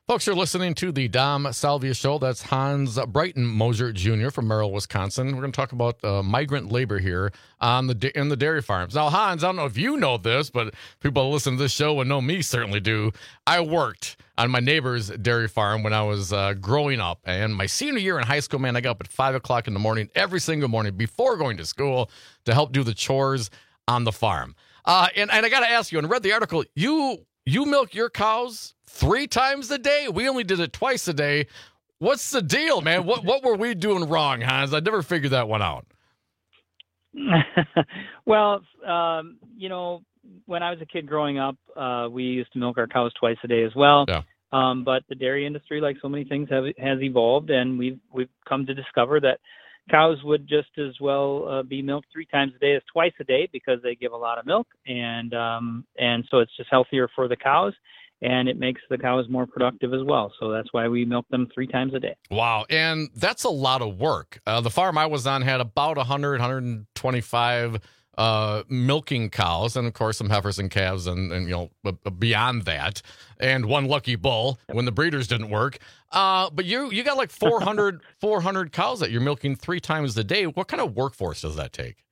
Folks, you're listening to the Dom Salvia Show. That's Hans Brighton Moser Junior from Merrill, Wisconsin. We're going to talk about uh, migrant labor here on the in the dairy farms. Now, Hans, I don't know if you know this, but people who listen to this show and know me certainly do. I worked on my neighbor's dairy farm when I was uh, growing up. And my senior year in high school, man, I got up at five o'clock in the morning every single morning before going to school to help do the chores on the farm. Uh, and, and I got to ask you, and I read the article, you you milk your cows three times a day? We only did it twice a day. What's the deal, man? What what were we doing wrong, Hans? I never figured that one out. Well, um, you know, when I was a kid growing up, uh, we used to milk our cows twice a day as well. Yeah. Um, but the dairy industry, like so many things, have has evolved, and we've we've come to discover that cows would just as well uh, be milked three times a day as twice a day because they give a lot of milk, and um, and so it's just healthier for the cows, and it makes the cows more productive as well. So that's why we milk them three times a day. Wow, and that's a lot of work. Uh, the farm I was on had about one hundred, one hundred twenty-five uh, milking cows, and of course some heifers and calves, and, and you know beyond that, and one lucky bull when the breeders didn't work. Uh, but you you got like four hundred, four hundred cows that you're milking three times a day. What kind of workforce does that take?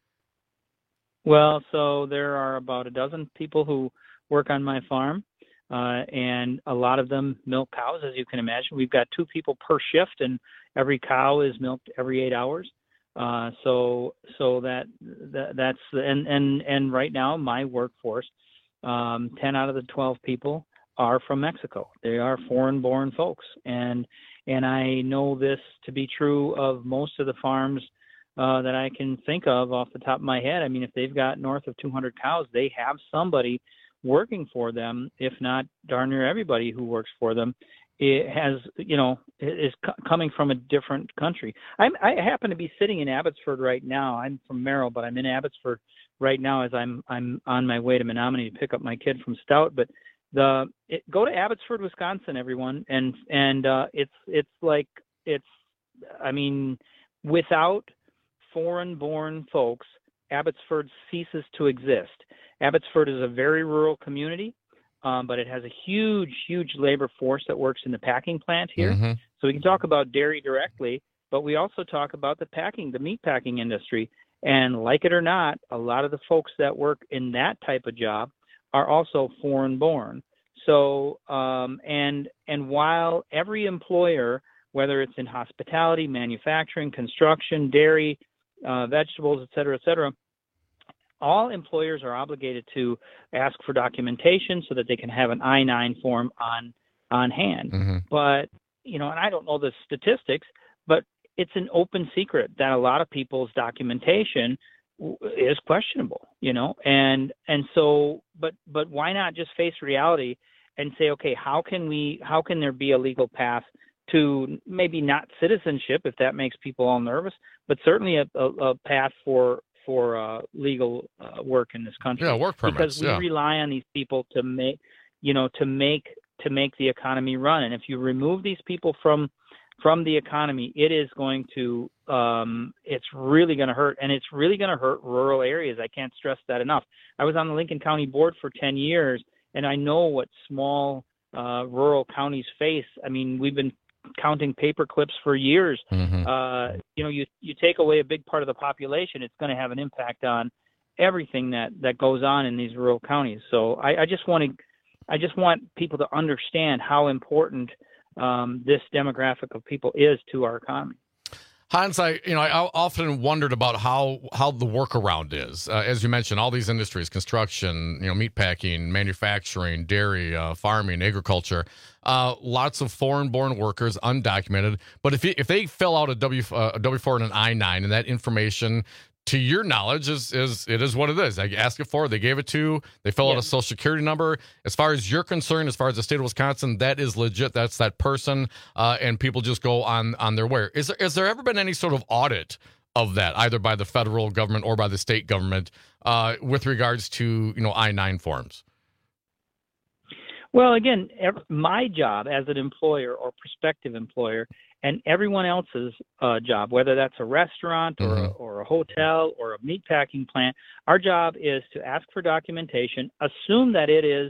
Well, so there are about a dozen people who work on my farm, uh, and a lot of them milk cows, as you can imagine. We've got two people per shift, and every cow is milked every eight hours. Uh, so so that, that that's and and and right now my workforce, um, ten out of the twelve people are from Mexico. They are foreign-born folks, and and I know this to be true of most of the farms uh, that I can think of off the top of my head. I mean, if they've got north of two hundred cows, they have somebody working for them. If not darn near everybody who works for them, it has, you know, is c- coming from a different country. I'm, I happen to be sitting in Abbotsford right now. I'm from Merrill, but I'm in Abbotsford right now as I'm I'm on my way to Menominee to pick up my kid from Stout. But the it, go to Abbotsford, Wisconsin, everyone, and and uh, it's it's like it's. I mean, without foreign-born folks, Abbotsford ceases to exist. Abbotsford is a very rural community. Um, but it has a huge, huge labor force that works in the packing plant here. Mm-hmm. So we can talk about dairy directly, but we also talk about the packing, the meat packing industry. And like it or not, a lot of the folks that work in that type of job are also foreign born. So, um, and and while every employer, whether it's in hospitality, manufacturing, construction, dairy, uh, vegetables, et cetera, et cetera, all employers are obligated to ask for documentation so that they can have an I nine form on on hand. Mm-hmm. But, you know, and I don't know the statistics, but it's an open secret that a lot of people's documentation w- is questionable, you know, and and so but but why not just face reality and say, okay, how can we how can there be a legal path to maybe not citizenship, if that makes people all nervous, but certainly a, a, a path for for uh, legal uh, work in this country. Yeah, work permits. Because we yeah. rely on these people to make, you know, to make to make the economy run. And if you remove these people from from the economy, it is going to, um, it's really going to hurt, and it's really going to hurt rural areas. I can't stress that enough. I was on the Lincoln County board for ten years, and I know what small uh, rural counties face. I mean, we've been counting paper clips for years. Mm-hmm. Uh, you know, you you take away a big part of the population, it's going to have an impact on everything that, that goes on in these rural counties. So I, I just want to, I just want people to understand how important um, this demographic of people is to our economy. Hans, I you know I often wondered about how how the workaround is. Uh, as you mentioned, all these industries: construction, you know, meat packing, manufacturing, dairy, uh, farming, agriculture. Uh, lots of foreign-born workers, undocumented. But if you, if they fill out a W uh, a W four and an I nine, and that information, to your knowledge, is is it is what it is. I ask it for, they gave it to, they fill yeah. out a social security number. As far as you're concerned, as far as the state of Wisconsin, that is legit. That's that person, uh, and people just go on on their way. Is there is there ever been any sort of audit of that, either by the federal government or by the state government, uh, with regards to you know I nine forms? Well, again, every, my job as an employer or prospective employer, and everyone else's uh, job, whether that's a restaurant or, Mm-hmm. a, or a hotel or a meat packing plant, our job is to ask for documentation, assume that it is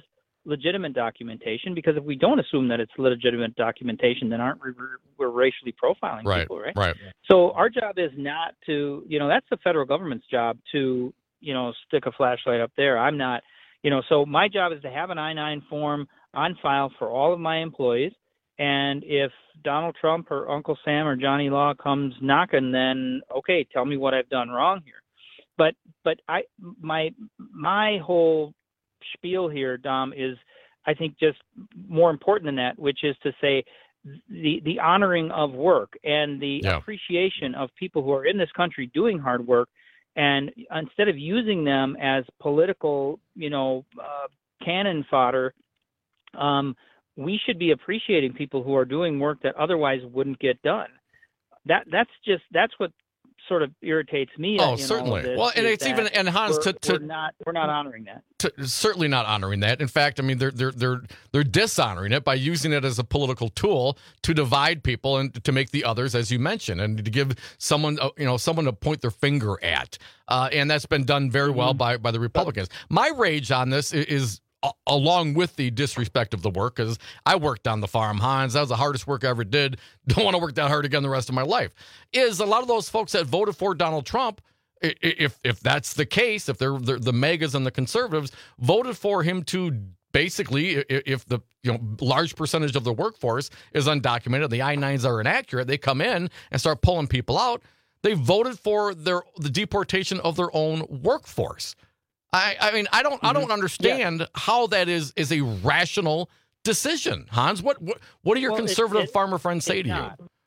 legitimate documentation, because if we don't assume that it's legitimate documentation, then aren't we we're racially profiling right, people, right? Right. So our job is not to, you know, that's the federal government's job to, you know, stick a flashlight up there. I'm not, you know, so my job is to have an I nine form on file for all of my employees. And if Donald Trump or Uncle Sam or Johnny Law comes knocking, then okay, tell me what I've done wrong here. But but I my my whole spiel here, Dom, is I think just more important than that, which is to say the the honoring of work and the yeah. appreciation of people who are in this country doing hard work, and instead of using them as political, you know, uh, cannon fodder, um, we should be appreciating people who are doing work that otherwise wouldn't get done. That that's just that's what sort of irritates me. Oh, in certainly. All of this, well, and it's even and Hans we're, to, to we're not we're not honoring that. To, certainly not honoring that. In fact, I mean they're they're they're they're dishonoring it by using it as a political tool to divide people and to make the others, as you mentioned, and to give someone uh, you know someone to point their finger at. Uh, and that's been done very well mm-hmm. by by the Republicans. My rage on this is. is along with the disrespect of the work, because I worked on the farm, Hans. That was the hardest work I ever did. Don't want to work that hard again the rest of my life. Is a lot of those folks that voted for Donald Trump, if if that's the case, if they're, they're the megas and the conservatives, voted for him to basically, if the you know large percentage of the workforce is undocumented, the I nines are inaccurate, they come in and start pulling people out. They voted for their the deportation of their own workforce. I, I mean, I don't, mm-hmm. I don't understand yeah. how that is is a rational decision, Hans. What, what, what do your well, conservative it, it, farmer friends say to not. you?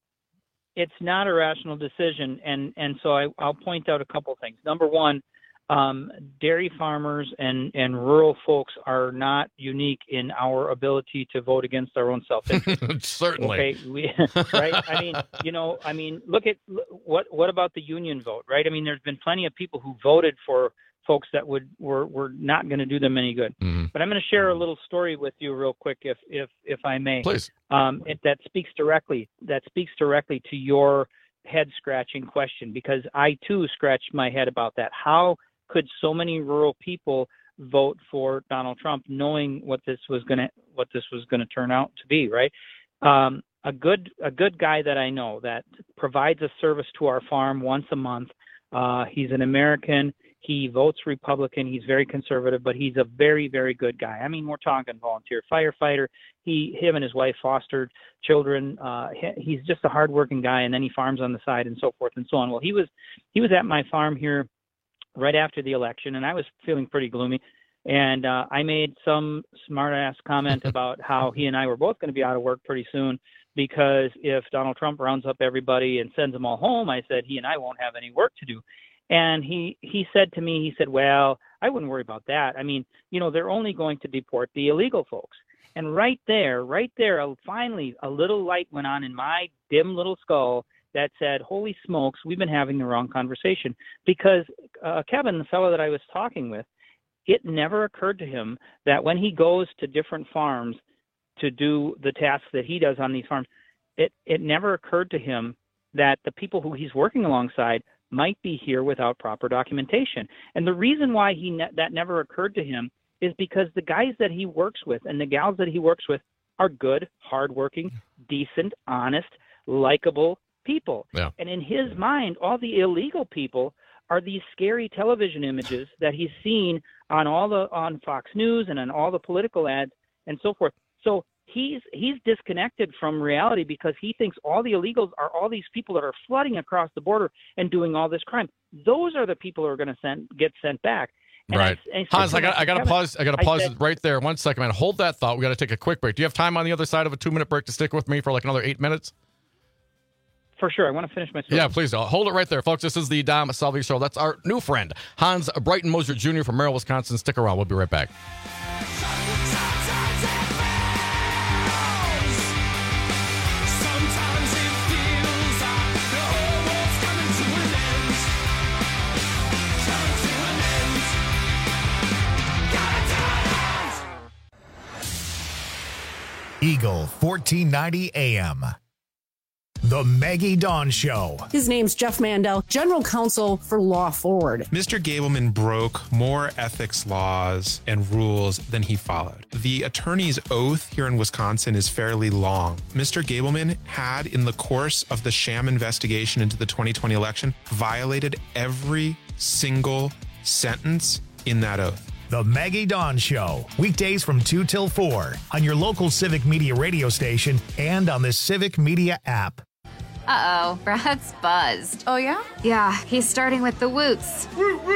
It's not a rational decision, and and so I, I'll point out a couple things. Number one, um, dairy farmers and and rural folks are not unique in our ability to vote against our own self-interest. Certainly, okay, we, right? I mean, you know, I mean, look at what what about the union vote, right? I mean, there's been plenty of people who voted for folks that would were were not going to do them any good. Mm-hmm. But I'm going to share a little story with you real quick, if if if I may. Please. Um, it, that speaks directly that speaks directly to your head scratching question, because I too scratched my head about that. How could so many rural people vote for Donald Trump, knowing what this was going to what this was going to turn out to be? Right. Um, a good a good guy that I know that provides a service to our farm once a month. Uh, he's an American. He votes Republican. He's very conservative, but he's a very, very good guy. I mean, we're talking volunteer firefighter. He, him and his wife fostered children. Uh, he, he's just a hardworking guy, and then he farms on the side and so forth and so on. Well, he was, he was at my farm here right after the election, and I was feeling pretty gloomy. And uh, I made some smart-ass comment about how he and I were both going to be out of work pretty soon, because if Donald Trump rounds up everybody and sends them all home, I said he and I won't have any work to do. And he, he said to me, he said, well, I wouldn't worry about that. I mean, you know, they're only going to deport the illegal folks. And right there, right there, finally, a little light went on in my dim little skull that said, holy smokes, we've been having the wrong conversation. Because uh, Kevin, the fellow that I was talking with, it never occurred to him that when he goes to different farms to do the tasks that he does on these farms, it, it never occurred to him that the people who he's working alongside might be here without proper documentation. And the reason why he ne- that never occurred to him is because the guys that he works with and the gals that he works with are good, hardworking, decent, honest, likable people. Yeah. And in his mind, all the illegal people are these scary television images that he's seen on all the on Fox News and on all the political ads and so forth. So he's he's disconnected from reality, because he thinks all the illegals are all these people that are flooding across the border and doing all this crime. Those are the people who are going to send get sent back. And right, I, I Hans. I got I got to pause. I got to pause said, right there. One second, man. Hold that thought. We got to take a quick break. Do you have time on the other side of a two minute break to stick with me for like another eight minutes? For sure. I want to finish my story. Yeah, please. Hold it right there, folks. This is the Dom Salvia Show. That's our new friend, Hans Brighton Moser Junior from Merrill, Wisconsin. Stick around. We'll be right back. Eagle fourteen ninety A M. The Maggie Dawn Show. His name's Jeff Mandel, General Counsel for Law Forward. Mister Gableman broke more ethics laws and rules than he followed. The attorney's oath here in Wisconsin is fairly long. Mister Gableman had, in the course of the sham investigation into the twenty twenty election, violated every single sentence in that oath. The Maggie Dawn Show, weekdays from two till four on your local Civic Media radio station and on the Civic Media app. Uh-oh, Brad's buzzed. Oh, yeah? Yeah, he's starting with the woots.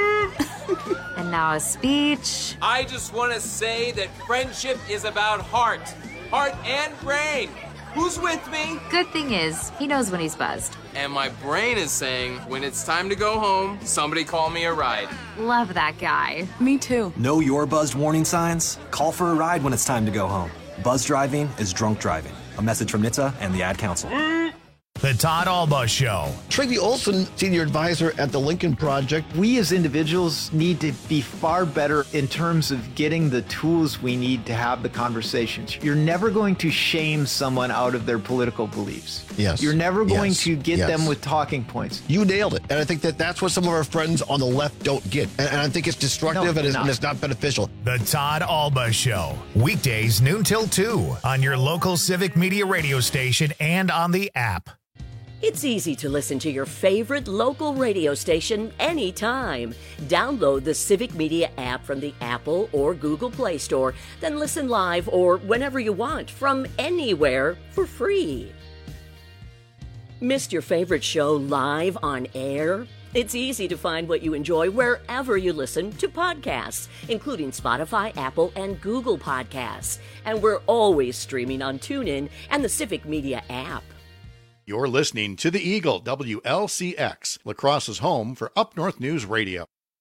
And now a speech. I just want to say that friendship is about heart. Heart and brain. Who's with me? Good thing is, he knows when he's buzzed. And my brain is saying, when it's time to go home, somebody call me a ride. Love that guy. Me too. Know your buzzed warning signs? Call for a ride when it's time to go home. Buzz driving is drunk driving. A message from N H T S A and the Ad Council. The Todd Alba Show. Trygve Olson, senior advisor at the Lincoln Project. We as individuals need to be far better in terms of getting the tools we need to have the conversations. You're never going to shame someone out of their political beliefs. Yes. You're never going Yes. to get Yes. them with talking points. You nailed it. And I think that that's what some of our friends on the left don't get. And, and I think it's destructive No, and, it's, not. and it's not beneficial. The Todd Alba Show, weekdays noon till two on your local Civic Media radio station and on the app. It's easy to listen to your favorite local radio station anytime. Download the Civic Media app from the Apple or Google Play Store, then listen live or whenever you want from anywhere for free. Missed your favorite show live on air? It's easy to find what you enjoy wherever you listen to podcasts, including Spotify, Apple, and Google Podcasts. And we're always streaming on TuneIn and the Civic Media app. You're listening to the Eagle, W L C X, La Crosse's home for Up North News Radio.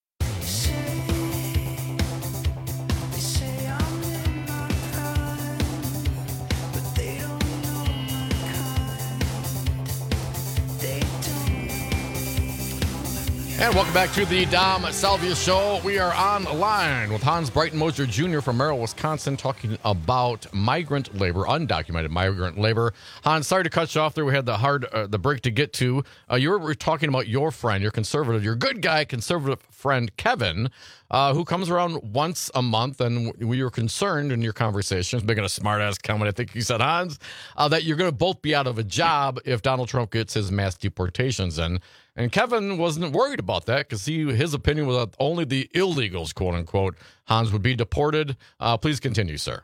And welcome back to the Dom Salvia Show. We are on the line with Hans Breitenmoser Junior from Merrill, Wisconsin, talking about migrant labor, undocumented migrant labor. Hans, sorry to cut you off there. We had the hard uh, the break to get to. Uh, you were talking about your friend, your conservative, your good guy, conservative friend, Kevin, uh, who comes around once a month. And we were concerned in your conversations, making a smart-ass comment, I think you said, Hans, uh, that you're going to both be out of a job if Donald Trump gets his mass deportations in. And Kevin wasn't worried about that because he his opinion was that only the illegals, quote unquote, Hans, would be deported. Uh, please continue, sir.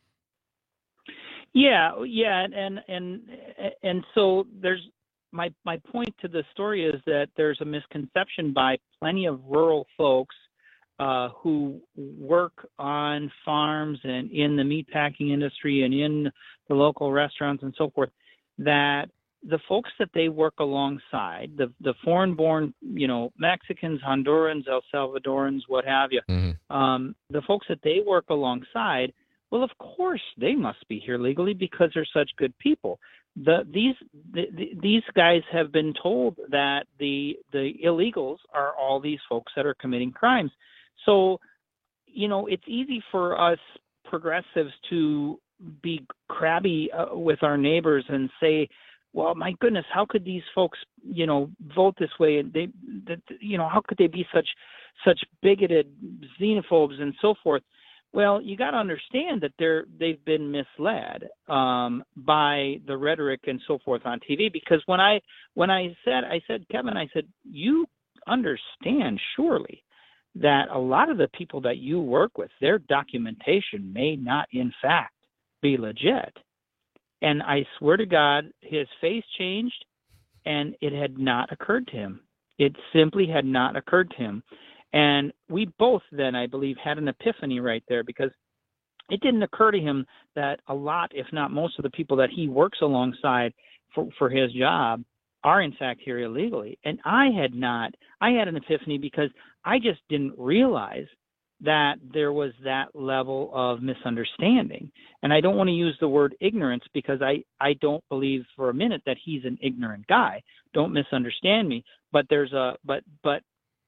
Yeah, yeah, and and and so there's my my point to the story is that there's a misconception by plenty of rural folks uh, who work on farms and in the meatpacking industry and in the local restaurants and so forth, that the folks that they work alongside, the the foreign-born, you know, Mexicans, Hondurans, El Salvadorans, what have you, mm-hmm. um, the folks that they work alongside, well, of course they must be here legally because they're such good people. The these the, the, these guys have been told that the the illegals are all these folks that are committing crimes. So, you know, it's easy for us progressives to be crabby uh, with our neighbors and say, well, my goodness, how could these folks, you know, vote this way? And they, that, you know, how could they be such, such bigoted xenophobes and so forth? Well, you got to understand that they're they've been misled um, by the rhetoric and so forth on T V. Because when I when I said I said Kevin, I said you understand surely that a lot of the people that you work with, their documentation may not in fact be legit. And I swear to God, his face changed, and it had not occurred to him. It simply had not occurred to him. And we both then, I believe, had an epiphany right there, because it didn't occur to him that a lot, if not most of the people that he works alongside for, for his job are in fact here illegally. And I had not, I had an epiphany because I just didn't realize that there was that level of misunderstanding. And I don't want to use the word ignorance because I, I don't believe for a minute that he's an ignorant guy. Don't misunderstand me. But there's a, but, but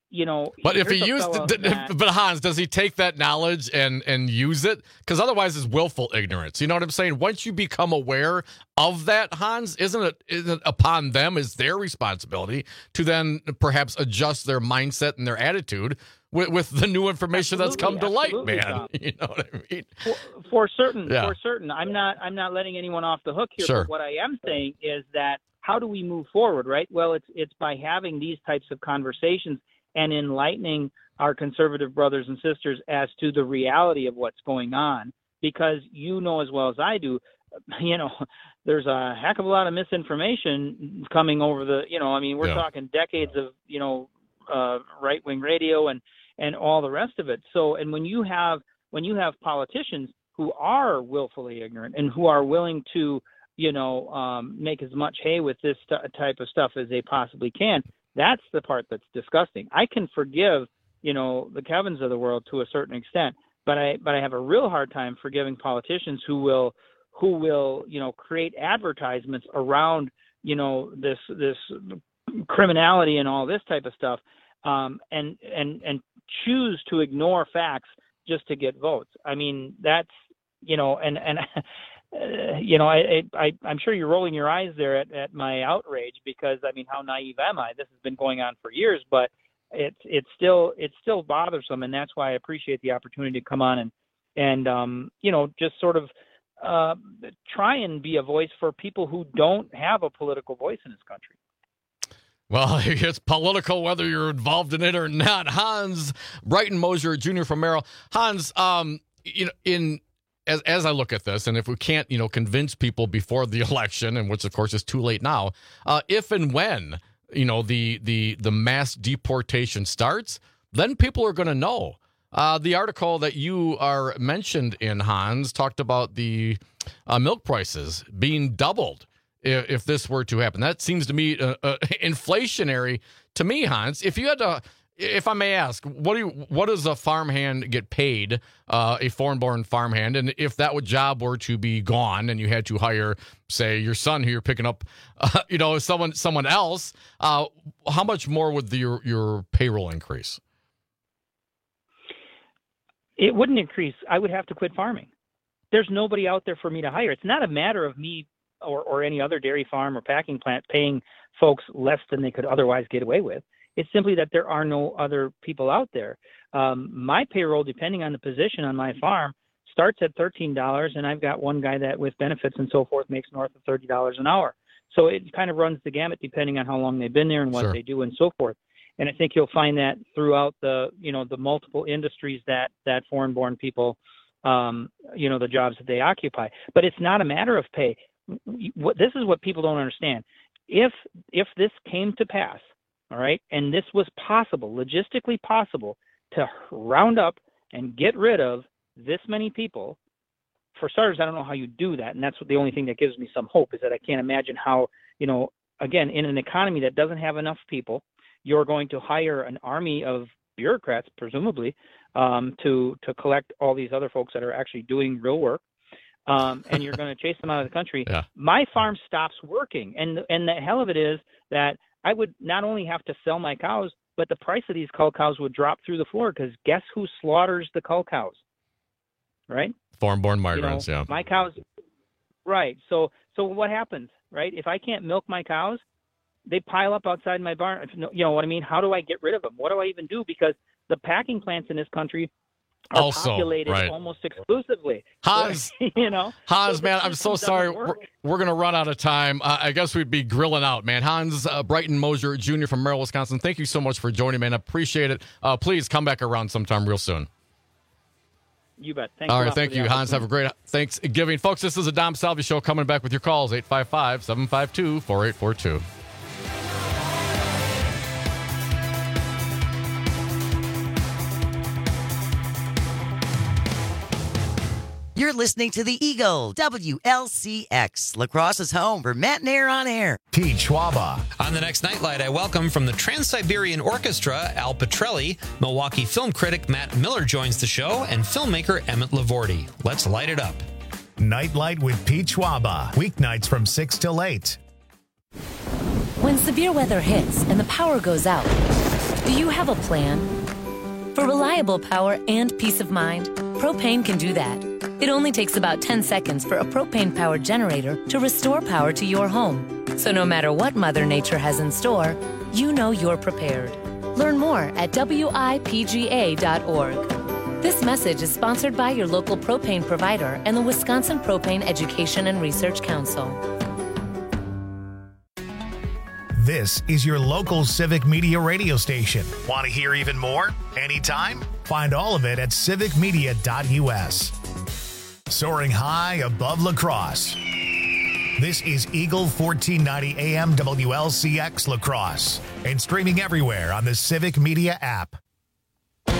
you know, but if he here's a used, fellow th- that- but Hans, does he take that knowledge and and use it? Because otherwise, it's willful ignorance. You know what I'm saying? Once you become aware of that, Hans, isn't it isn't it upon them, is their responsibility to then perhaps adjust their mindset and their attitude with, with the new information that's come to light, absolutely, man. Tom. You know what I mean? For, for certain, Yeah. for certain. I'm not. I'm not letting anyone off the hook here. Sure. But what I am saying is that how do we move forward, right? Well, it's it's by having these types of conversations and enlightening our conservative brothers and sisters as to the reality of what's going on. Because you know as well as I do, you know, there's a heck of a lot of misinformation coming over the. You know, I mean, we're Yeah. talking decades of you know uh, right wing radio and and all the rest of it. So, and when you have when you have politicians who are willfully ignorant and who are willing to, you know, um, make as much hay with this t- type of stuff as they possibly can, that's the part that's disgusting. I can forgive, you know, the Kevins of the world to a certain extent, but I but I have a real hard time forgiving politicians who will who will, you know, create advertisements around, you know, this this criminality and all this type of stuff, um, and and and choose to ignore facts just to get votes. I mean, that's, you know, and, and uh, you know, I, I, I'm sure you're rolling your eyes there at, at my outrage because, I mean, how naive am I? This has been going on for years, but it's, it's still, it's still bothersome. And that's why I appreciate the opportunity to come on and, and, um, you know, just sort of uh, try and be a voice for people who don't have a political voice in this country. Well, it's political whether you're involved in it or not. Hans Breitenmoser Junior from Merrill. Hans, um, you know, in as as I look at this, and if we can't, you know, convince people before the election, and which of course is too late now, uh, if and when, you know, the the the mass deportation starts, then people are going to know. Uh, the article that you are mentioned in, Hans, talked about the uh, milk prices being doubled if, if this were to happen. That seems to me uh, uh, inflationary to me, Hans. If you had to, if I may ask, what do you, what does a farmhand get paid, uh, a foreign-born farmhand? And if that would, job were to be gone and you had to hire, say, your son who you're picking up, uh, you know, someone someone else, uh, how much more would the, your, your payroll increase? It wouldn't increase. I would have to quit farming. There's nobody out there for me to hire. It's not a matter of me or, or any other dairy farm or packing plant paying folks less than they could otherwise get away with. It's simply that there are no other people out there. Um, my payroll, depending on the position on my farm, starts at thirteen dollars, and I've got one guy that with benefits and so forth makes north of thirty dollars an hour. So it kind of runs the gamut depending on how long they've been there and what Sure. they do and so forth. And I think you'll find that throughout the, you know, the multiple industries that, that foreign-born people, um, you know, the jobs that they occupy. But it's not a matter of pay. What, this is what people don't understand. If if this came to pass, all right, and this was possible, logistically possible, to round up and get rid of this many people, for starters, I don't know how you do that. And that's what the only thing that gives me some hope is that I can't imagine how, you know, again, in an economy that doesn't have enough people, you're going to hire an army of bureaucrats, presumably, um, to to collect all these other folks that are actually doing real work, um, and you're going to chase them out of the country. Yeah. My farm stops working, and and the hell of it is that I would not only have to sell my cows, but the price of these cull cows would drop through the floor because guess who slaughters the cull cows, right? Foreign-born migrants, you know, yeah. My cows, right. So so what happens, right? If I can't milk my cows, they pile up outside my barn. You know what I mean? How do I get rid of them? What do I even do? Because the packing plants in this country are Also, populated right. almost exclusively. Hans, you know, Hans, so man, this I'm so system sorry. doesn't We're, work. we're going to run out of time. Uh, I guess we'd be grilling out, man. Hans uh, Breitenmoser Junior from Merrill, Wisconsin, thank you so much for joining, man. I appreciate it. Uh, please come back around sometime real soon. You bet. Thanks All a right, lot thank for the you, Hans. Have a opportunity. great Thanksgiving. Folks, this is the Dom Salvi Show coming back with your calls, eight five five, seven five two, four eight four two. You're listening to the Eagle, W L C X, La Crosse's home for Matinee on Air. Pete Schwaba. On the next Nightlight, I welcome from the Trans-Siberian Orchestra, Al Petrelli. Milwaukee film critic Matt Miller joins the show, and filmmaker Emmett Lavorti. Let's light it up. Nightlight with Pete Schwaba. Weeknights from six till eight. When severe weather hits and the power goes out, Do you have a plan? For reliable power and peace of mind, Propane can do that. It only takes about ten seconds for a propane-powered generator to restore power to your home. So no matter what Mother Nature has in store, you know you're prepared. Learn more at W I P G A dot org. This message is sponsored by your local propane provider and the Wisconsin Propane Education and Research Council. This is your local Civic Media radio station. Want to hear even more? Anytime? Find all of it at civic media dot U S. Soaring high above La Crosse. This is Eagle fourteen ninety A M W L C X La Crosse and streaming everywhere on the Civic Media app.